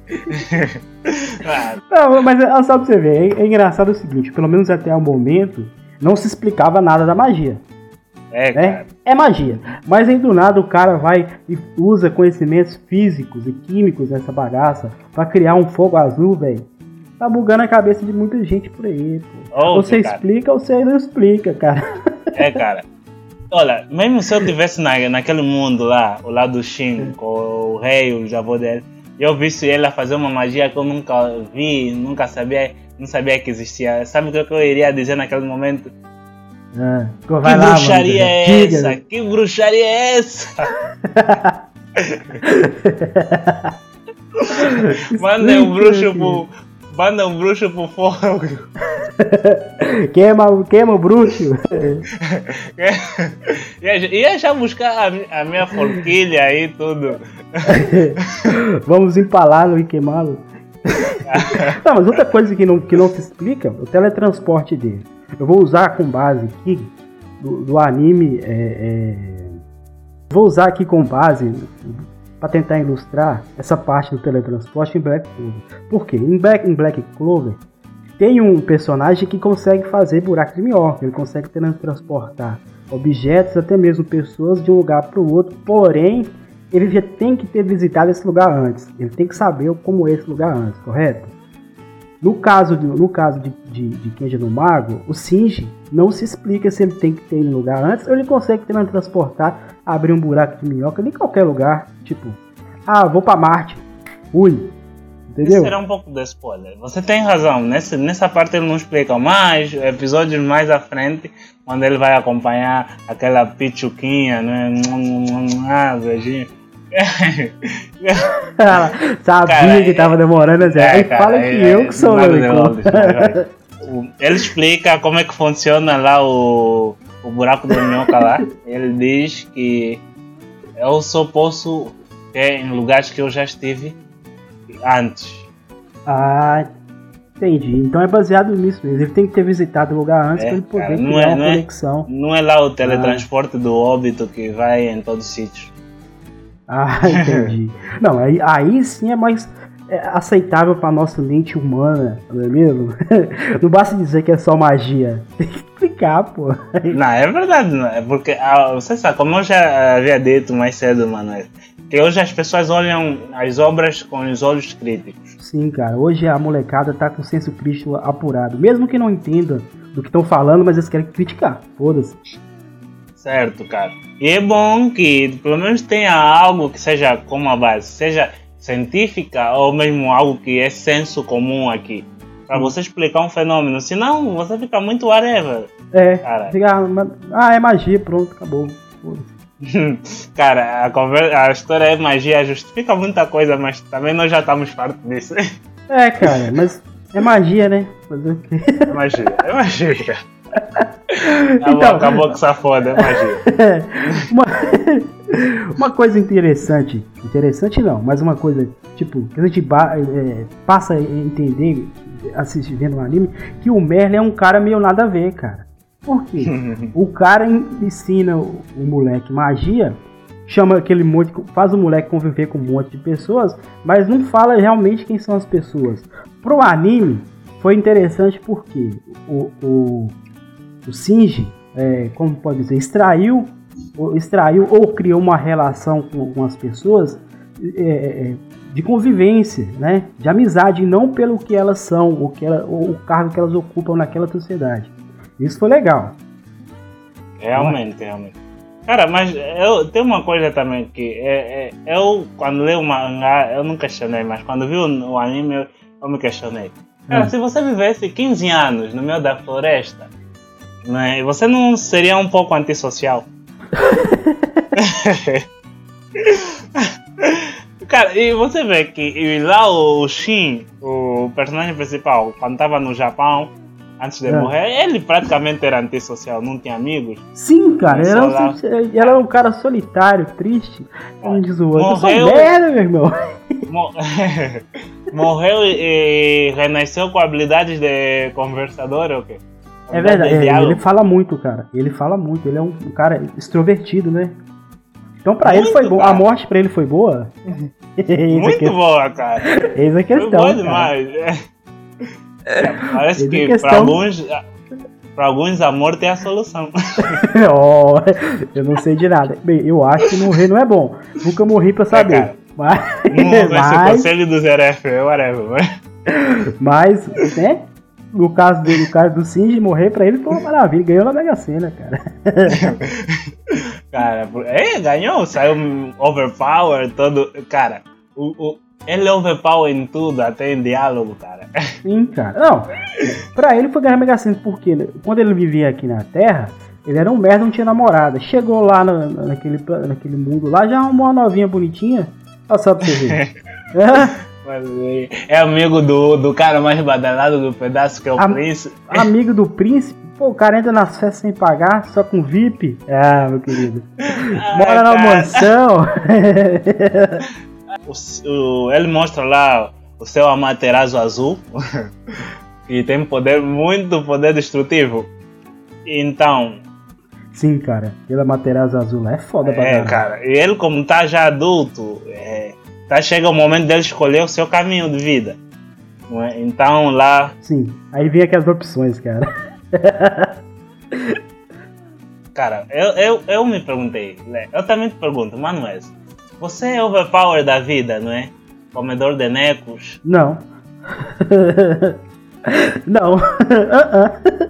Não, mas só pra você ver, é, é engraçado o seguinte, pelo menos até o momento, não se explicava nada da magia. É, né? É magia. Mas aí do nada o cara vai e usa conhecimentos físicos e químicos nessa bagaça pra criar um fogo azul, velho. Tá bugando a cabeça de muita gente por aí, pô. Oh, você cara. explica ou você não explica, cara. É, cara. Olha, mesmo se eu tivesse na, naquele mundo lá, o lado do Shin, com o rei, o javô dele, e eu visse ele a fazer uma magia que eu nunca vi, nunca sabia, não sabia que existia. Sabe o que eu iria dizer naquele momento? Ah, que lá, bruxaria mano, é essa? Diga. Que bruxaria é essa? Manda um bruxo pro... Manda um bruxo pro fogo. queima, queima o bruxo. ia, ia já buscar a, a minha forquilha aí, tudo. Vamos empalá-lo e queimá-lo. Não, mas outra coisa que não, que não se explica, o teletransporte dele. Eu vou usar com base aqui do, do anime. É, é, vou usar aqui com base para tentar ilustrar essa parte do teletransporte em Black Clover. Por quê? Em Black, em Black Clover tem um personagem que consegue fazer buraco de minhoca. Ele consegue teletransportar objetos, até mesmo pessoas, de um lugar para o outro. Porém, ele já tem que ter visitado esse lugar antes. Ele tem que saber como é esse lugar antes, correto? No caso de, no caso de, de, de Kenji no Mago, o Shinji não se explica se ele tem que ter um lugar antes ou ele consegue teletransportar, abrir um buraco de minhoca em qualquer lugar. Tipo, ah, vou pra Marte. Ui. Entendeu? Isso era um pouco de spoiler. Você tem razão. Nessa, nessa parte ele não explica mais. Episódios mais à frente, quando ele vai acompanhar aquela pichuquinha, né? Ah, beijinho. Sabia cara, que tava demorando a dizer. É, cara, fala que é, eu que sou o Ele explica como é que funciona lá o, o buraco do minhoca lá. Ele diz que eu só posso ter em lugares que eu já estive antes. Ah, entendi. Então é baseado nisso mesmo. Ele tem que ter visitado o lugar antes é, para ele poder cara, criar é, uma conexão. É, não é lá o teletransporte ah. do óbito que vai em todos os sítios. Ah, entendi. Não, aí, aí sim é mais é, aceitável para nossa mente humana, não é mesmo? Não basta dizer que é só magia. Tem que explicar, pô. Não, é verdade, não é porque, ah, você sabe, como eu já havia dito mais cedo, Manuel, que hoje as pessoas olham as obras com os olhos críticos. Sim, cara, hoje a molecada tá com o senso crítico apurado. Mesmo que não entenda do que estão falando, mas eles querem criticar, foda-se. Certo, cara. E é bom que pelo menos tenha algo que seja como a base, seja científica ou mesmo algo que é senso comum aqui. Pra você explicar um fenômeno, senão você fica muito whatever. É, fica, ah, é magia, pronto, acabou. Cara, a, conversa, a história é magia, justifica muita coisa, mas também nós já estamos fartos disso. É, cara, mas é magia, né? Fazer o quê? É magia, é magia. Então, acabou com essa foda, é magia. uma, uma coisa interessante, interessante não, mas uma coisa, tipo, que a gente é, passa a entender, assistindo um anime, que o Merlin é um cara meio nada a ver, cara. Por quê? O cara ensina o, o moleque magia, chama aquele monte, faz o moleque conviver com um monte de pessoas, mas não fala realmente quem são as pessoas. Pro anime, foi interessante porque o, o, o Shinji, é, como pode dizer, extraiu, ou, extraiu ou criou uma relação com, com as pessoas é, de convivência, né? De amizade, não pelo que elas são, ou, que ela, ou o cargo que elas ocupam naquela sociedade. Isso foi legal. Realmente, realmente. Cara, mas eu, tem uma coisa também que é, é, eu, quando leio o mangá, eu não questionei, mas quando vi o, o anime, eu, eu me questionei. Cara, hum. se você vivesse quinze anos no meio da floresta, né, você não seria um pouco antissocial? Cara, e você vê que e lá o Shin, o personagem principal, quando tava no Japão, antes de é. morrer, ele praticamente era antissocial, não tinha amigos. Sim, cara, ele era, um, ele era um cara solitário, triste. Como diz o outro, morreu, merda, meu irmão. Morreu e, e renasceu com habilidades de conversador ou o quê? É verdade, é, ele fala muito, cara. Ele fala muito, ele é um, um cara extrovertido, né? Então pra muito, ele foi bom, a morte pra ele foi boa. Muito boa, cara. Eis a questão, foi boa demais. É, parece que questão... para alguns, para alguns a morte é a solução. Oh, eu não sei de nada. Bem, eu acho que morrer não é bom. Nunca morri pra saber. É, mas, não vai ser o conselho do Zeref, whatever. Mas, né? No caso dele, no caso do Shinji, morrer pra ele foi uma maravilha. Ganhou na Mega Sena, cara. Cara, é, ganhou, saiu overpower, todo. Cara, o. o ele é overpower em tudo, até em diálogo, cara. Sim, cara. Não, pra ele foi ganhar Mega Sena, porque quando ele vivia aqui na Terra, ele era um merda, não tinha namorada. Chegou lá na, naquele, naquele mundo lá, já arrumou uma novinha bonitinha. Olha só pra você ver. É. É amigo do, do cara mais badalado do pedaço, que é o Am- príncipe. Amigo do príncipe? Pô, o cara entra nas festas sem pagar, só com V I P. Ah, meu querido. Mora na mansão. o, o, ele mostra lá o seu Amaterasu azul. E tem poder, muito poder destrutivo. Então... Sim, cara. Pela Amaterasu azul lá é foda pra É, cara. E ele, como tá já adulto... É, tá, chega o momento dele escolher o seu caminho de vida. Não é? Então lá... Sim, aí vem aquelas opções, cara. Cara, eu, eu, eu me perguntei, né? Eu também te pergunto, Manuel, você é overpower da vida, não é? Comedor de necos? Não. Não. uh-uh.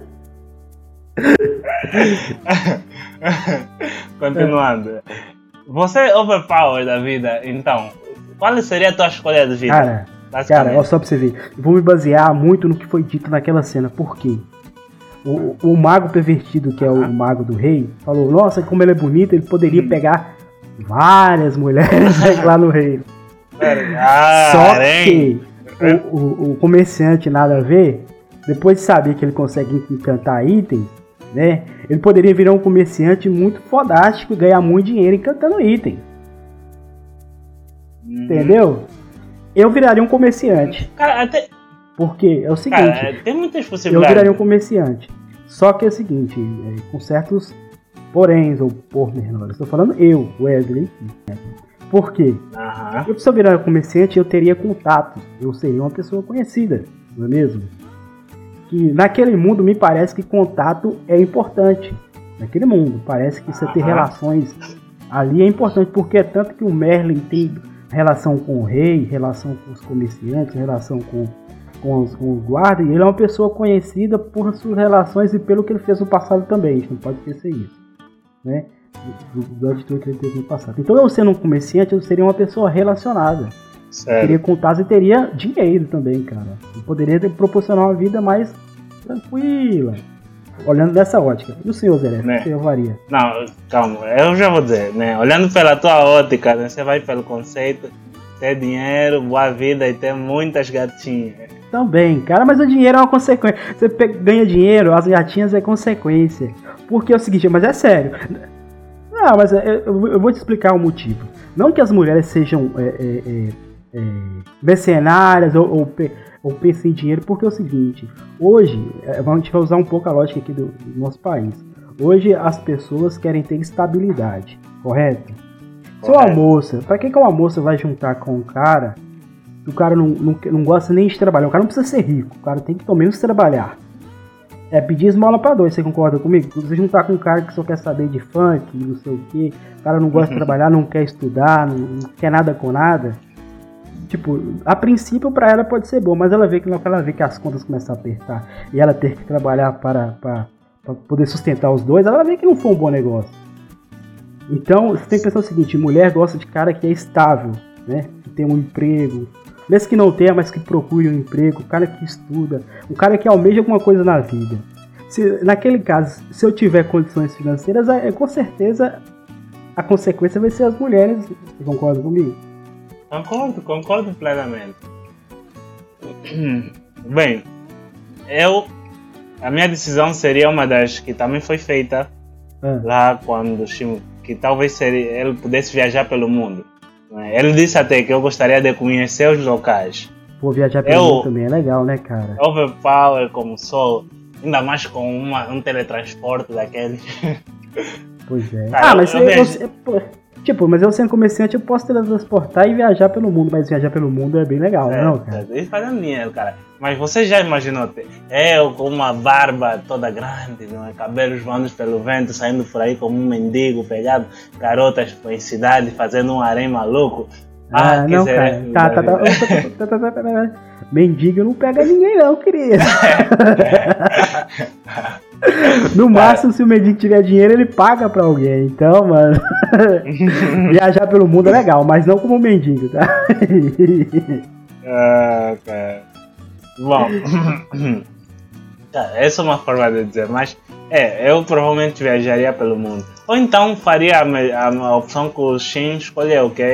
Continuando. Você é overpower da vida, então, qual seria a tua escolha de vida? Cara, cara, olha só pra você ver. Eu vou me basear muito no que foi dito naquela cena. Por quê? O, o mago pervertido, que é o mago do rei, falou, nossa, como ele é bonito, ele poderia hum. pegar várias mulheres lá no reino. Ah, só que o, o, o comerciante, nada a ver, depois de saber que ele consegue encantar itens, né, ele poderia virar um comerciante muito fodástico e ganhar muito dinheiro encantando itens. Hum. Entendeu? Eu viraria um comerciante. Cara, até... Porque é o seguinte, cara, tem muitas possibilidades. Eu viraria um comerciante. Só que é o seguinte, é, com certos poréns ou pormenores. Estou falando eu, Wesley. Por quê? Uhum. Eu, se eu virar um comerciante, eu teria contato. Eu seria uma pessoa conhecida, não é mesmo? Que naquele mundo me parece que contato é importante. Naquele mundo, parece que você uhum. ter relações ali é importante. Porque é tanto que o Merlin tem relação com o rei, relação com os comerciantes, relação com... Com os, com os guardas, e ele é uma pessoa conhecida por suas relações e pelo que ele fez no passado também, a gente não pode esquecer isso, né? Do, do atitude que ele teve no passado. Então, eu sendo um comerciante, eu seria uma pessoa relacionada. Sério? Teria contatos e teria dinheiro também, cara. Eu poderia proporcionar uma vida mais tranquila, olhando dessa ótica. E o senhor, Zé, né? O senhor varia? Não, calma, eu já vou dizer, né? Olhando pela tua ótica, né? Você vai pelo conceito, ter dinheiro, boa vida e ter muitas gatinhas. Também, cara, mas o dinheiro é uma consequência. Você ganha dinheiro, as gatinhas é consequência. Porque é o seguinte, mas é sério. Não, mas é, eu vou te explicar o motivo. Não que as mulheres sejam é, é, é, mercenárias ou, ou, ou pensem em dinheiro, porque é o seguinte, hoje, a gente vai usar um pouco a lógica aqui do, do nosso país. Hoje as pessoas querem ter estabilidade, correto? Se uma moça, pra que, que uma moça vai juntar com um cara? O cara não, não, não gosta nem de trabalhar. O cara não precisa ser rico. O cara tem que, pelo menos, trabalhar. É pedir esmola pra dois. Você concorda comigo? Você juntar com um cara que só quer saber de funk, não sei o quê. O cara não gosta de trabalhar, não quer estudar, não, não quer nada com nada. Tipo, a princípio pra ela pode ser bom. Mas ela vê que não ela vê que as contas começam a apertar e ela ter que trabalhar para, para, para poder sustentar os dois, ela vai ver que não foi um bom negócio. Então, você tem que pensar o seguinte. Mulher gosta de cara que é estável, né? Que tem um emprego. Mesmo que não tenha, mas que procure um emprego, o cara que estuda, o cara que almeja alguma coisa na vida. Se, naquele caso, se eu tiver condições financeiras, é, com certeza a consequência vai ser as mulheres. Você concorda comigo? Concordo, concordo plenamente. Bem, eu... A minha decisão seria uma das que também foi feita ah. lá quando que talvez seria, ele pudesse viajar pelo mundo. Ele disse até que eu gostaria de conhecer os locais. Pô, viajar pelo eu, mundo também é legal, né, cara? Overpower como sou, ainda mais com uma, um teletransporte daqueles. Pois é. Cara, ah, mas eu, eu, eu, eu, eu, tipo, mas eu sendo comerciante eu posso teletransportar e viajar pelo mundo, mas viajar pelo mundo é bem legal, é, não, cara? É, fazendo dinheiro, cara. Mas você já imaginou eu com uma barba toda grande, não é? Cabelos voando pelo vento, saindo por aí como um mendigo, pegado garotas em cidade, fazendo um harém maluco? Ah, ah não, cara. Tá, tá, tá, tá, tá, tá, tá. Mendigo não pega ninguém não, querido. No máximo, se o mendigo tiver dinheiro, ele paga pra alguém. Então, mano, viajar pelo mundo é legal, mas não como mendigo, tá? Ah, cara. Bom, essa é uma forma de dizer, mas é, eu provavelmente viajaria pelo mundo. Ou então faria a, a, a opção que o Shin escolheu, ok?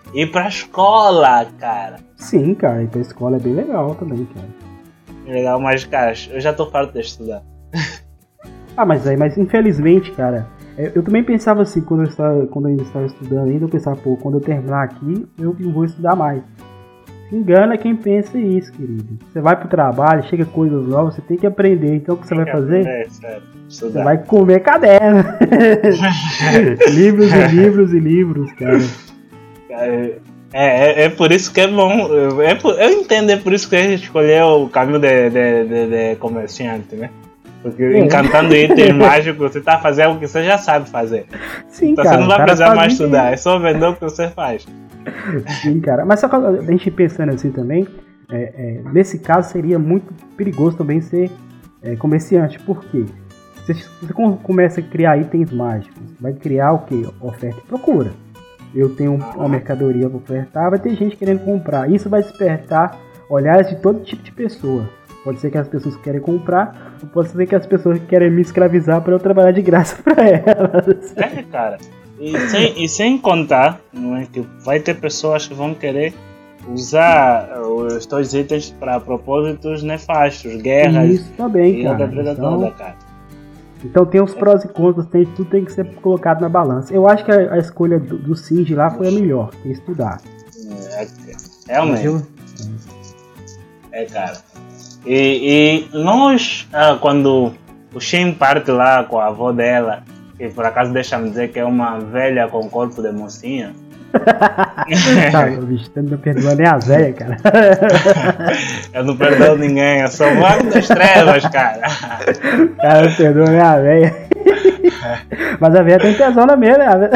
ir pra escola, cara. Sim, cara, ir pra escola é bem legal também, cara. Legal, mas, cara, eu já tô farto de estudar. Ah, mas aí, mas infelizmente, cara, eu também pensava assim, quando eu estava, quando eu ainda estava estudando ainda, eu pensava, pô, quando eu terminar aqui, eu não vou estudar mais. Se engana quem pensa isso, querido. Você vai pro trabalho, chega coisas novas, você tem que aprender. Então o que você vai fazer? É, sério. Você vai comer caderno. Livros e livros e livros, cara. É, é, é por isso que é bom. É por, eu entendo, é por isso que a gente escolheu o caminho de, de, de, de comerciante, né? Porque é. Encantando itens mágicos, você tá fazendo o que você já sabe fazer. Sim, então cara, você não vai precisar mais estudar, é só vender o que você faz. Sim, cara. Mas só que a gente pensando assim também, é, é, nesse caso seria muito perigoso também ser é, comerciante. Por quê? Você, você começa a criar itens mágicos, vai criar o quê? Oferta e procura. Eu tenho uma mercadoria para ofertar, vai ter gente querendo comprar. Isso vai despertar olhares de todo tipo de pessoa. Pode ser que as pessoas querem comprar, ou pode ser que as pessoas querem me escravizar para eu trabalhar de graça para elas. É, cara. E sem, e sem contar, não é, que vai ter pessoas que vão querer usar os teus itens para propósitos nefastos, guerras. Isso também, cara. Então, toda, cara. Então tem os prós e contras, tem, tudo tem que ser colocado na balança. Eu acho que a, a escolha do, do Shinji lá foi a melhor, tem que estudar. É, realmente. Eu... É, cara. E, e nós, ah, quando o Shin parte lá com a avó dela, que por acaso deixa-me dizer que é uma velha com corpo de mocinha. Tá, bicho, tu não perdoa nem a velha, cara. Eu não perdoo ninguém, eu sou o mago das trevas, cara. Cara, não perdoa nem a velha. Mas a velha tem tesão na mesma, né?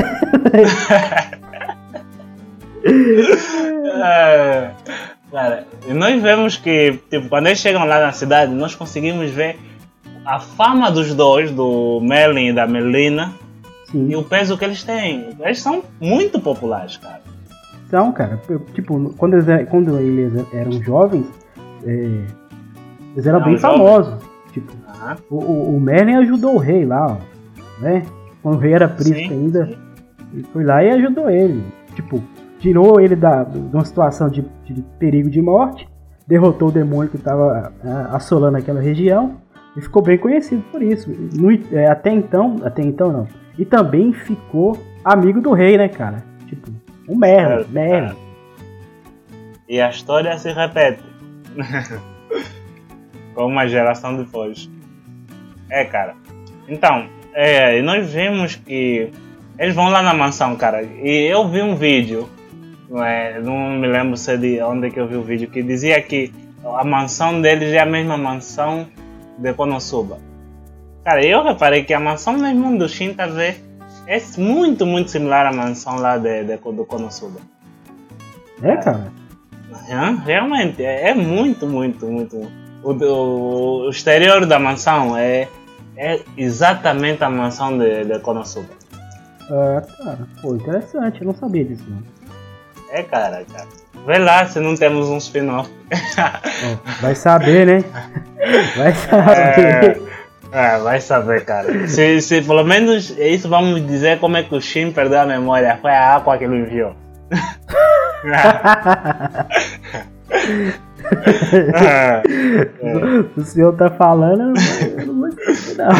É, cara, e nós vemos que, tipo, quando eles chegam lá na cidade, nós conseguimos ver a fama dos dois, do Merlin e da Melina. Sim. E o peso que eles têm. Eles são muito populares, cara. São, cara. Tipo, quando eles, quando eles eram jovens, é, eles eram não, bem jovem. famosos. Tipo, uh-huh. o, o Merlin ajudou o rei lá, ó, né? Quando o rei era príncipe sim, ainda, sim. Ele foi lá e ajudou ele. Tipo, tirou ele da, de uma situação de, de perigo de morte, derrotou o demônio que estava assolando aquela região e ficou bem conhecido por isso. No, é, até então, até então não. E também ficou amigo do rei, né, cara? Tipo, um merda, é, merda. E a história se repete. Com uma geração depois. É, cara. Então, é, e nós vimos que eles vão lá na mansão, cara. E eu vi um vídeo, não, é, não me lembro se é de onde é que eu vi o vídeo, que dizia que a mansão deles é a mesma mansão de Konosuba. Cara, eu reparei que a mansão mesmo do Shin tá vendo, é muito, muito similar à mansão lá de, de, do Konosuba. É, cara? É, realmente, é, é muito, muito, muito. O, o, o exterior da mansão é, é exatamente a mansão de, de Konosuba. Ah, cara, pô, interessante, eu não sabia disso, não. É, cara, cara. Vê lá se não temos um spin-off. Oh, vai saber, né? Vai saber. É... É, vai saber, cara. Se, se pelo menos isso vamos dizer como é que o Shin perdeu a memória. Foi a água que ele enviou. é, é. O senhor tá falando, eu não vou esquecer, não.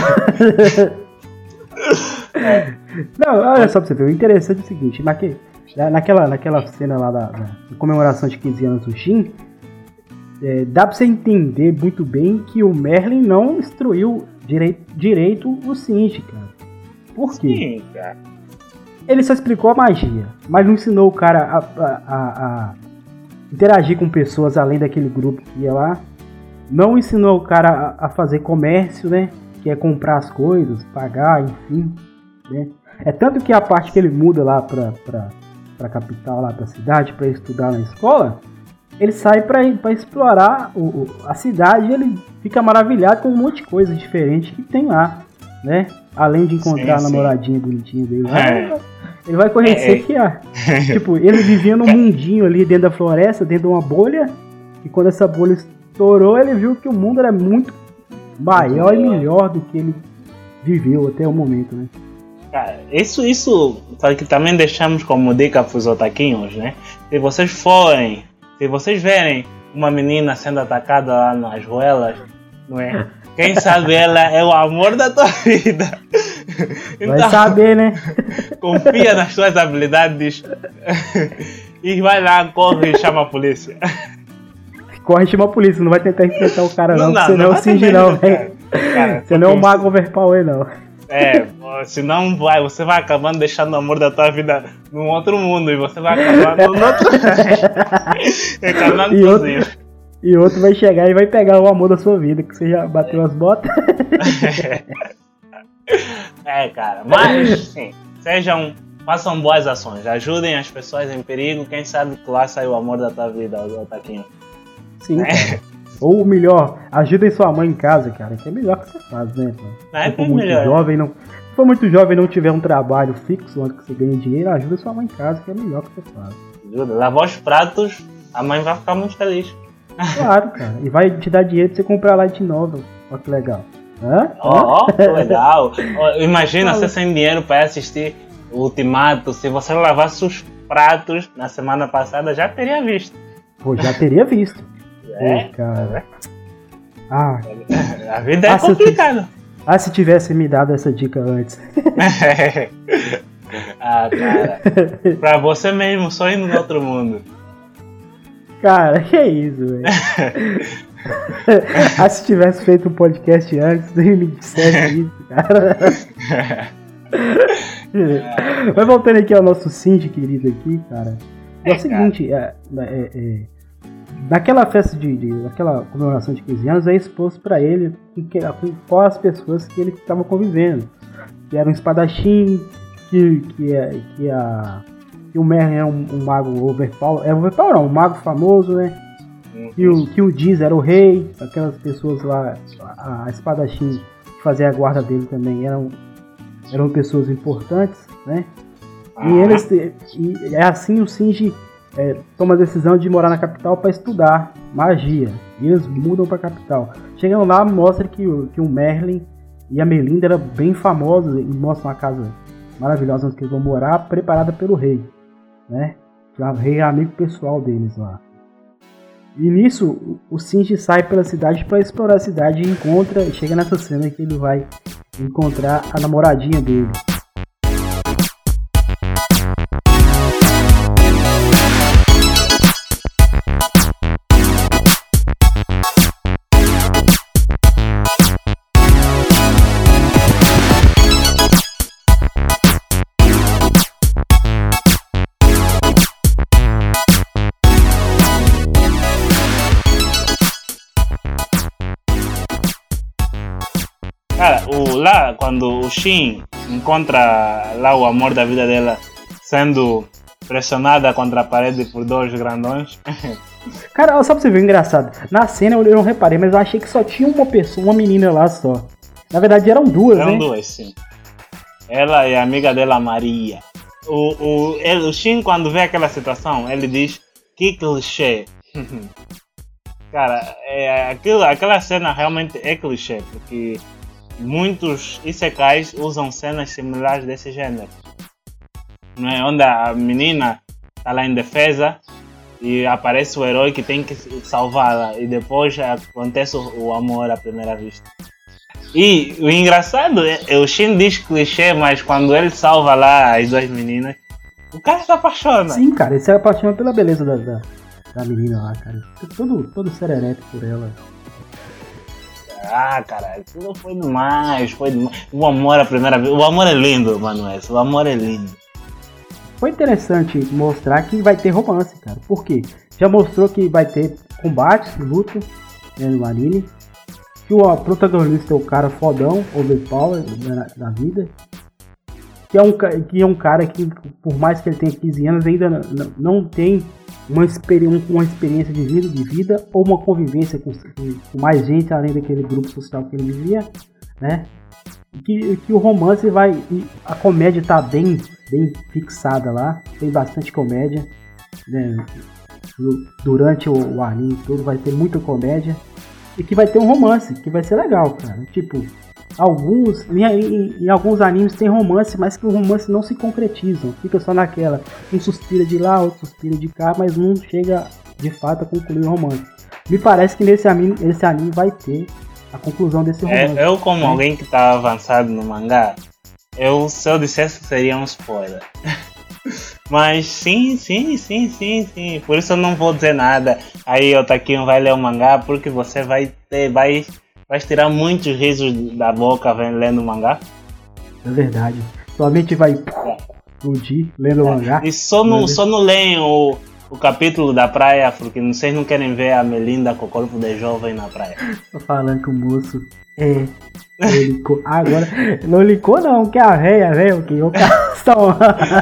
É. Não, olha só pra você ver, o interessante é o seguinte, naque, naquela, naquela cena lá da, da comemoração de quinze anos do Shin, é, dá pra você entender muito bem que o Merlin não instruiu direito, direito o Shinji, cara. Por quê? Sim, cara. Ele só explicou a magia, mas não ensinou o cara a, a, a, a interagir com pessoas além daquele grupo que ia lá. Não ensinou o cara a, a fazer comércio, né? Que é comprar as coisas, pagar, enfim. Né? É tanto que a parte que ele muda lá pra, pra, pra capital, lá pra cidade, pra estudar na escola, ele sai pra, pra explorar o, a cidade e ele fica maravilhado com um monte de coisa diferente que tem lá, né? Além de encontrar sim, a namoradinha sim. bonitinha dele lá, é. ele vai conhecer é. que a, tipo, ele vivia num mundinho ali dentro da floresta, dentro de uma bolha, e quando essa bolha estourou, ele viu que o mundo era muito maior e melhor do que ele viveu até o momento, né? Cara, isso, isso que também deixamos como dica para os otaquinhos, né? Se vocês forem, se vocês verem uma menina sendo atacada lá nas ruelas, não é? Quem sabe ela é o amor da tua vida. Então, vai saber, né? Confia nas tuas habilidades e vai lá, corre e chama a polícia. Corre e chama a polícia, não vai tentar enfrentar o cara não, não você não, não é o Shinji não, velho. Você não é o mago overpower não. É, senão vai, você vai acabando deixando o amor da tua vida num outro mundo e você vai acabando no outro. Encarnando sozinho. E outro vai chegar e vai pegar o amor da sua vida, que você já bateu as botas. É, cara, mas sim, sejam, façam boas ações, ajudem as pessoas em perigo, quem sabe que lá sai o amor da tua vida, o Taquinho. Sim, é. Ou melhor, ajudem sua mãe em casa, cara, que é melhor que você faz, né? Não, é se for muito melhor, jovem, não, se for muito jovem e não tiver um trabalho fixo onde você ganha dinheiro, ajuda sua mãe em casa, que é melhor que você faz. Ajuda, lavar os pratos, a mãe vai ficar muito feliz. Claro, cara, e vai te dar dinheiro pra você comprar light novel, olha que legal. Ó, oh, que legal. Oh, imagina você sem dinheiro para assistir o Ultimato, se você lavasse os pratos na semana passada, já teria visto. Pô, já teria visto. É, pô, cara. Ah, a vida é ah, complicada. Se ah, se tivesse me dado essa dica antes. Ah, cara. Pra você mesmo, só indo no outro mundo. Cara, que isso, velho. Ah, se tivesse feito um podcast antes, nem me dissesse isso, cara. Mas voltando aqui ao nosso Cindy querido aqui, cara. É, é o seguinte, é, é, é, naquela festa de, de. naquela comemoração de quinze anos, é exposto pra ele com, que, com qual as pessoas que ele estava convivendo. Que era um espadachim, que, que, é, que, a, que o Merlin é um, um mago overpower. É overpower não, um mago famoso, né? Que o, que o Diz era o rei, aquelas pessoas lá, a, a espadachim que fazia a guarda dele também eram, eram pessoas importantes, né? Ah. E eles, e é assim o Shinji é, toma a decisão de morar na capital para estudar magia. E eles mudam para a capital. Chegando lá, mostra que, que o Merlin e a Melinda eram bem famosos e mostram uma casa maravilhosa onde eles vão morar, preparada pelo rei, né? O rei é amigo pessoal deles lá. E nisso, o Shinji sai pela cidade para explorar a cidade e encontra, e chega nessa cena que ele vai encontrar a namoradinha dele. Cara, o, lá quando o Shin encontra lá o amor da vida dela sendo pressionada contra a parede por dois grandões. Cara, só pra você ver, engraçado. Na cena eu não reparei, mas eu achei que só tinha uma pessoa, uma menina lá só. Na verdade eram duas, eram né? Eram duas, sim. Ela e a amiga dela, Maria. O, o, ele, o Shin, quando vê aquela situação, ele diz: que clichê. Cara, é, aquilo, aquela cena realmente é clichê, porque muitos isekais usam cenas similares desse gênero, não é? Onde a menina está lá em defesa e aparece o herói que tem que salvá-la e depois acontece o, o amor à primeira vista. E o engraçado é o Shin diz clichê, mas quando ele salva lá as duas meninas, o cara se apaixona. Sim, cara, ele se apaixona pela beleza da, da, da menina lá, cara. Todo, todo serelepe por ela. Ah, cara, aquilo foi demais, foi demais. O amor à primeira vez. O amor é lindo, Manuel. O amor é lindo. Foi interessante mostrar que vai ter romance, cara. Por quê? Já mostrou que vai ter combates, luta, né, no anime. Que o protagonista é o cara fodão, overpower da, da vida. Que é, um, que é um cara que, por mais que ele tenha quinze anos, ainda não, não tem uma, experi uma experiência de vida, de vida ou uma convivência com, com mais gente além daquele grupo social que ele vivia, né? Que, que o romance vai... A comédia tá bem, bem fixada lá, tem bastante comédia, né? Durante o, o anime todo vai ter muita comédia e que vai ter um romance, que vai ser legal, cara. Tipo, alguns, em, em, em alguns animes tem romance, mas que o romance não se concretizam. Fica só naquela, um suspira de lá, outro suspira de cá, mas não chega de fato a concluir o romance. Me parece que nesse anime, esse anime vai ter a conclusão desse romance. É, eu, como alguém que tá avançado no mangá, eu, se eu dissesse que seria um spoiler. Mas sim, sim, sim, sim, sim. Por isso eu não vou dizer nada. Aí o Taquinho vai ler o mangá, porque você vai ter, vai, vai tirar muitos risos da boca vendo, lendo o mangá. É verdade. Sua mente vai explodir lendo o mangá. E só não, só não leem o, o capítulo da praia, porque vocês não querem ver a Melinda com o corpo de jovem na praia. Tô falando que o moço é... Licou. Ah, agora não licou não, que a véia, velho, que o cara só...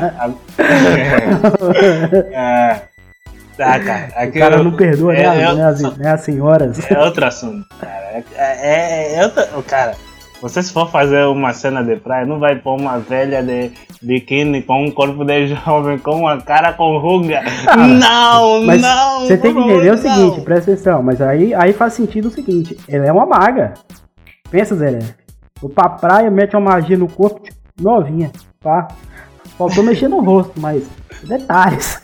é, tá, cara. Aqui o cara eu, não perdoa, é, né, é, né, as, né, as senhoras. É outro assunto, cara. É, é, é outro, cara, você se for fazer uma cena de praia, não vai pôr uma velha de biquíni com um corpo de jovem, com uma cara com ruga. Ah, não, mas não! Você tem que entender o seguinte, presta atenção, mas aí, aí faz sentido o seguinte, ela é uma maga. Pensa, Zé, o pra praia mete uma magia no corpo, tipo, novinha, pá. Faltou mexer no rosto, mas detalhes.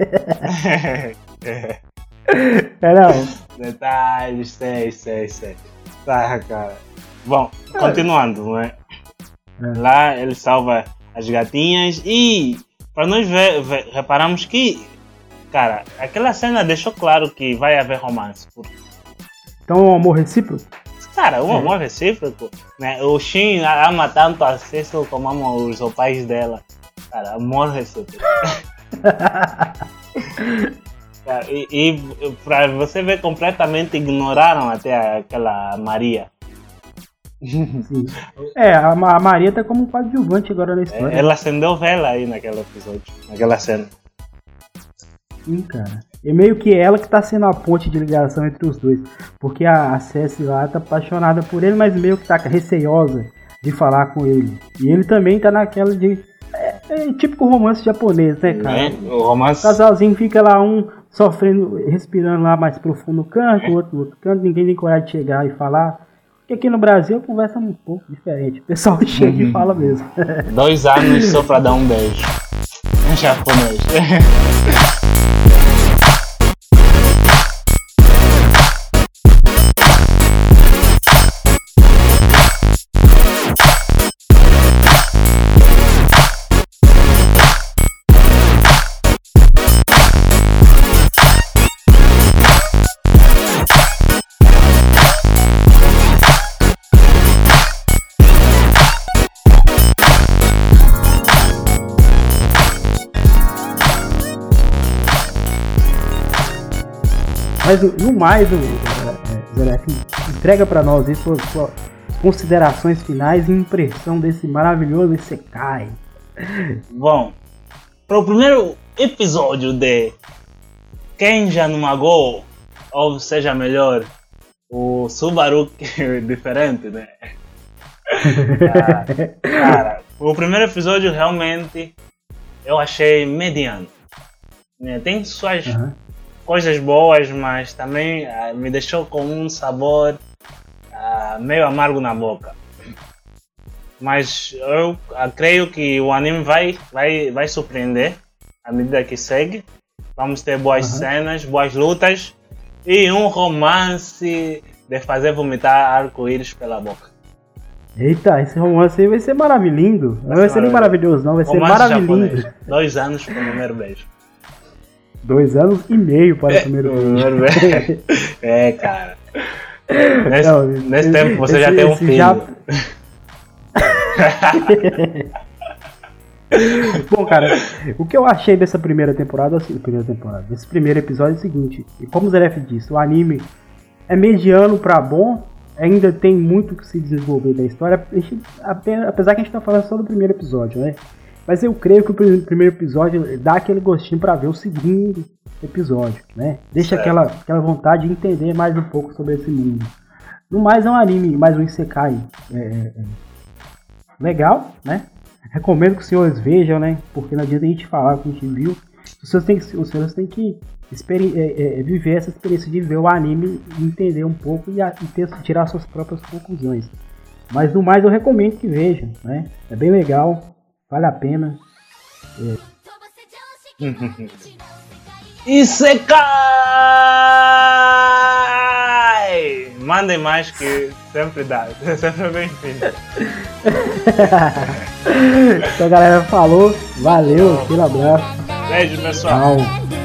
é, é não. Detalhes, sei, sei, sei. Tá, cara. Bom, continuando, não é? é? Lá ele salva as gatinhas e para nós ver, ver, reparamos que, cara, aquela cena deixou claro que vai haver romance. Então é um amor recíproco? Cara, um amor recíproco, né? O Shin ama tanto a Cecil como ama os pais dela. Cara, amor recíproco. Cara, e, e pra você ver, completamente ignoraram até aquela Maria. Sim. É, a, a Maria tá como coadjuvante agora na história. Ela acendeu vela aí naquele episódio, naquela cena. Sim, cara. É meio que ela que tá sendo a ponte de ligação entre os dois. Porque a, a Ceci lá tá apaixonada por ele, mas meio que tá receiosa de falar com ele. E ele também tá naquela de... É, é típico romance japonês, né, cara? É, o romance... O casalzinho fica lá, um sofrendo, respirando lá mais profundo no canto, o outro no outro canto. Ninguém tem coragem de chegar e falar. Porque aqui no Brasil a conversa é um pouco diferente. O pessoal chega e fala mesmo. Dois anos só pra dar um beijo. Em japonês. Mas no mais, o Zelef, entrega pra nós aí suas, suas considerações finais e impressão desse maravilhoso Isekai. Bom, pro primeiro episódio de Kenja no Mago, ou seja melhor, o Subaru diferente, né? ah, cara, o primeiro episódio realmente eu achei mediano. Tem suas... Uhum. coisas boas, mas também uh, me deixou com um sabor uh, meio amargo na boca. Mas eu uh, creio que o anime vai, vai, vai surpreender à medida que segue. Vamos ter boas uhum. cenas, boas lutas e um romance de fazer vomitar arco-íris pela boca. Eita, esse romance aí vai ser maravilhoso. Não vai ser nem maravilhoso, não, vai ser maravilhoso. Dois anos para o primeiro beijo. Dois anos e meio para o primeiro beijo. É, cara. Nesse, não, nesse esse, tempo você esse, já tem um filho. Já... Bom, cara, o que eu achei dessa primeira temporada, assim, primeira temporada, desse primeiro episódio é o seguinte, e como o Zelef disse, o anime é mediano pra bom, ainda tem muito que se desenvolver da história, a gente, apesar que a gente tá falando só do primeiro episódio, né? Mas eu creio que o primeiro episódio dá aquele gostinho pra ver o segundo episódio, né? Deixa aquela, aquela vontade de entender mais um pouco sobre esse mundo. No mais, é um anime, mais um Isekai é, é, legal, né? Recomendo que os senhores vejam, né? Porque não adianta a gente falar o que a gente viu. Os senhores têm, os senhores têm que experi- é, é, viver essa experiência de ver o anime e entender um pouco e, a, e ter, tirar suas próprias conclusões. Mas no mais eu recomendo que veja, né? É bem legal, vale a pena. É. Isekai! Mandem mais que sempre dá, sempre bem-vindo. Então galera, falou, valeu, aquele abraço. Beijo pessoal. Tchau.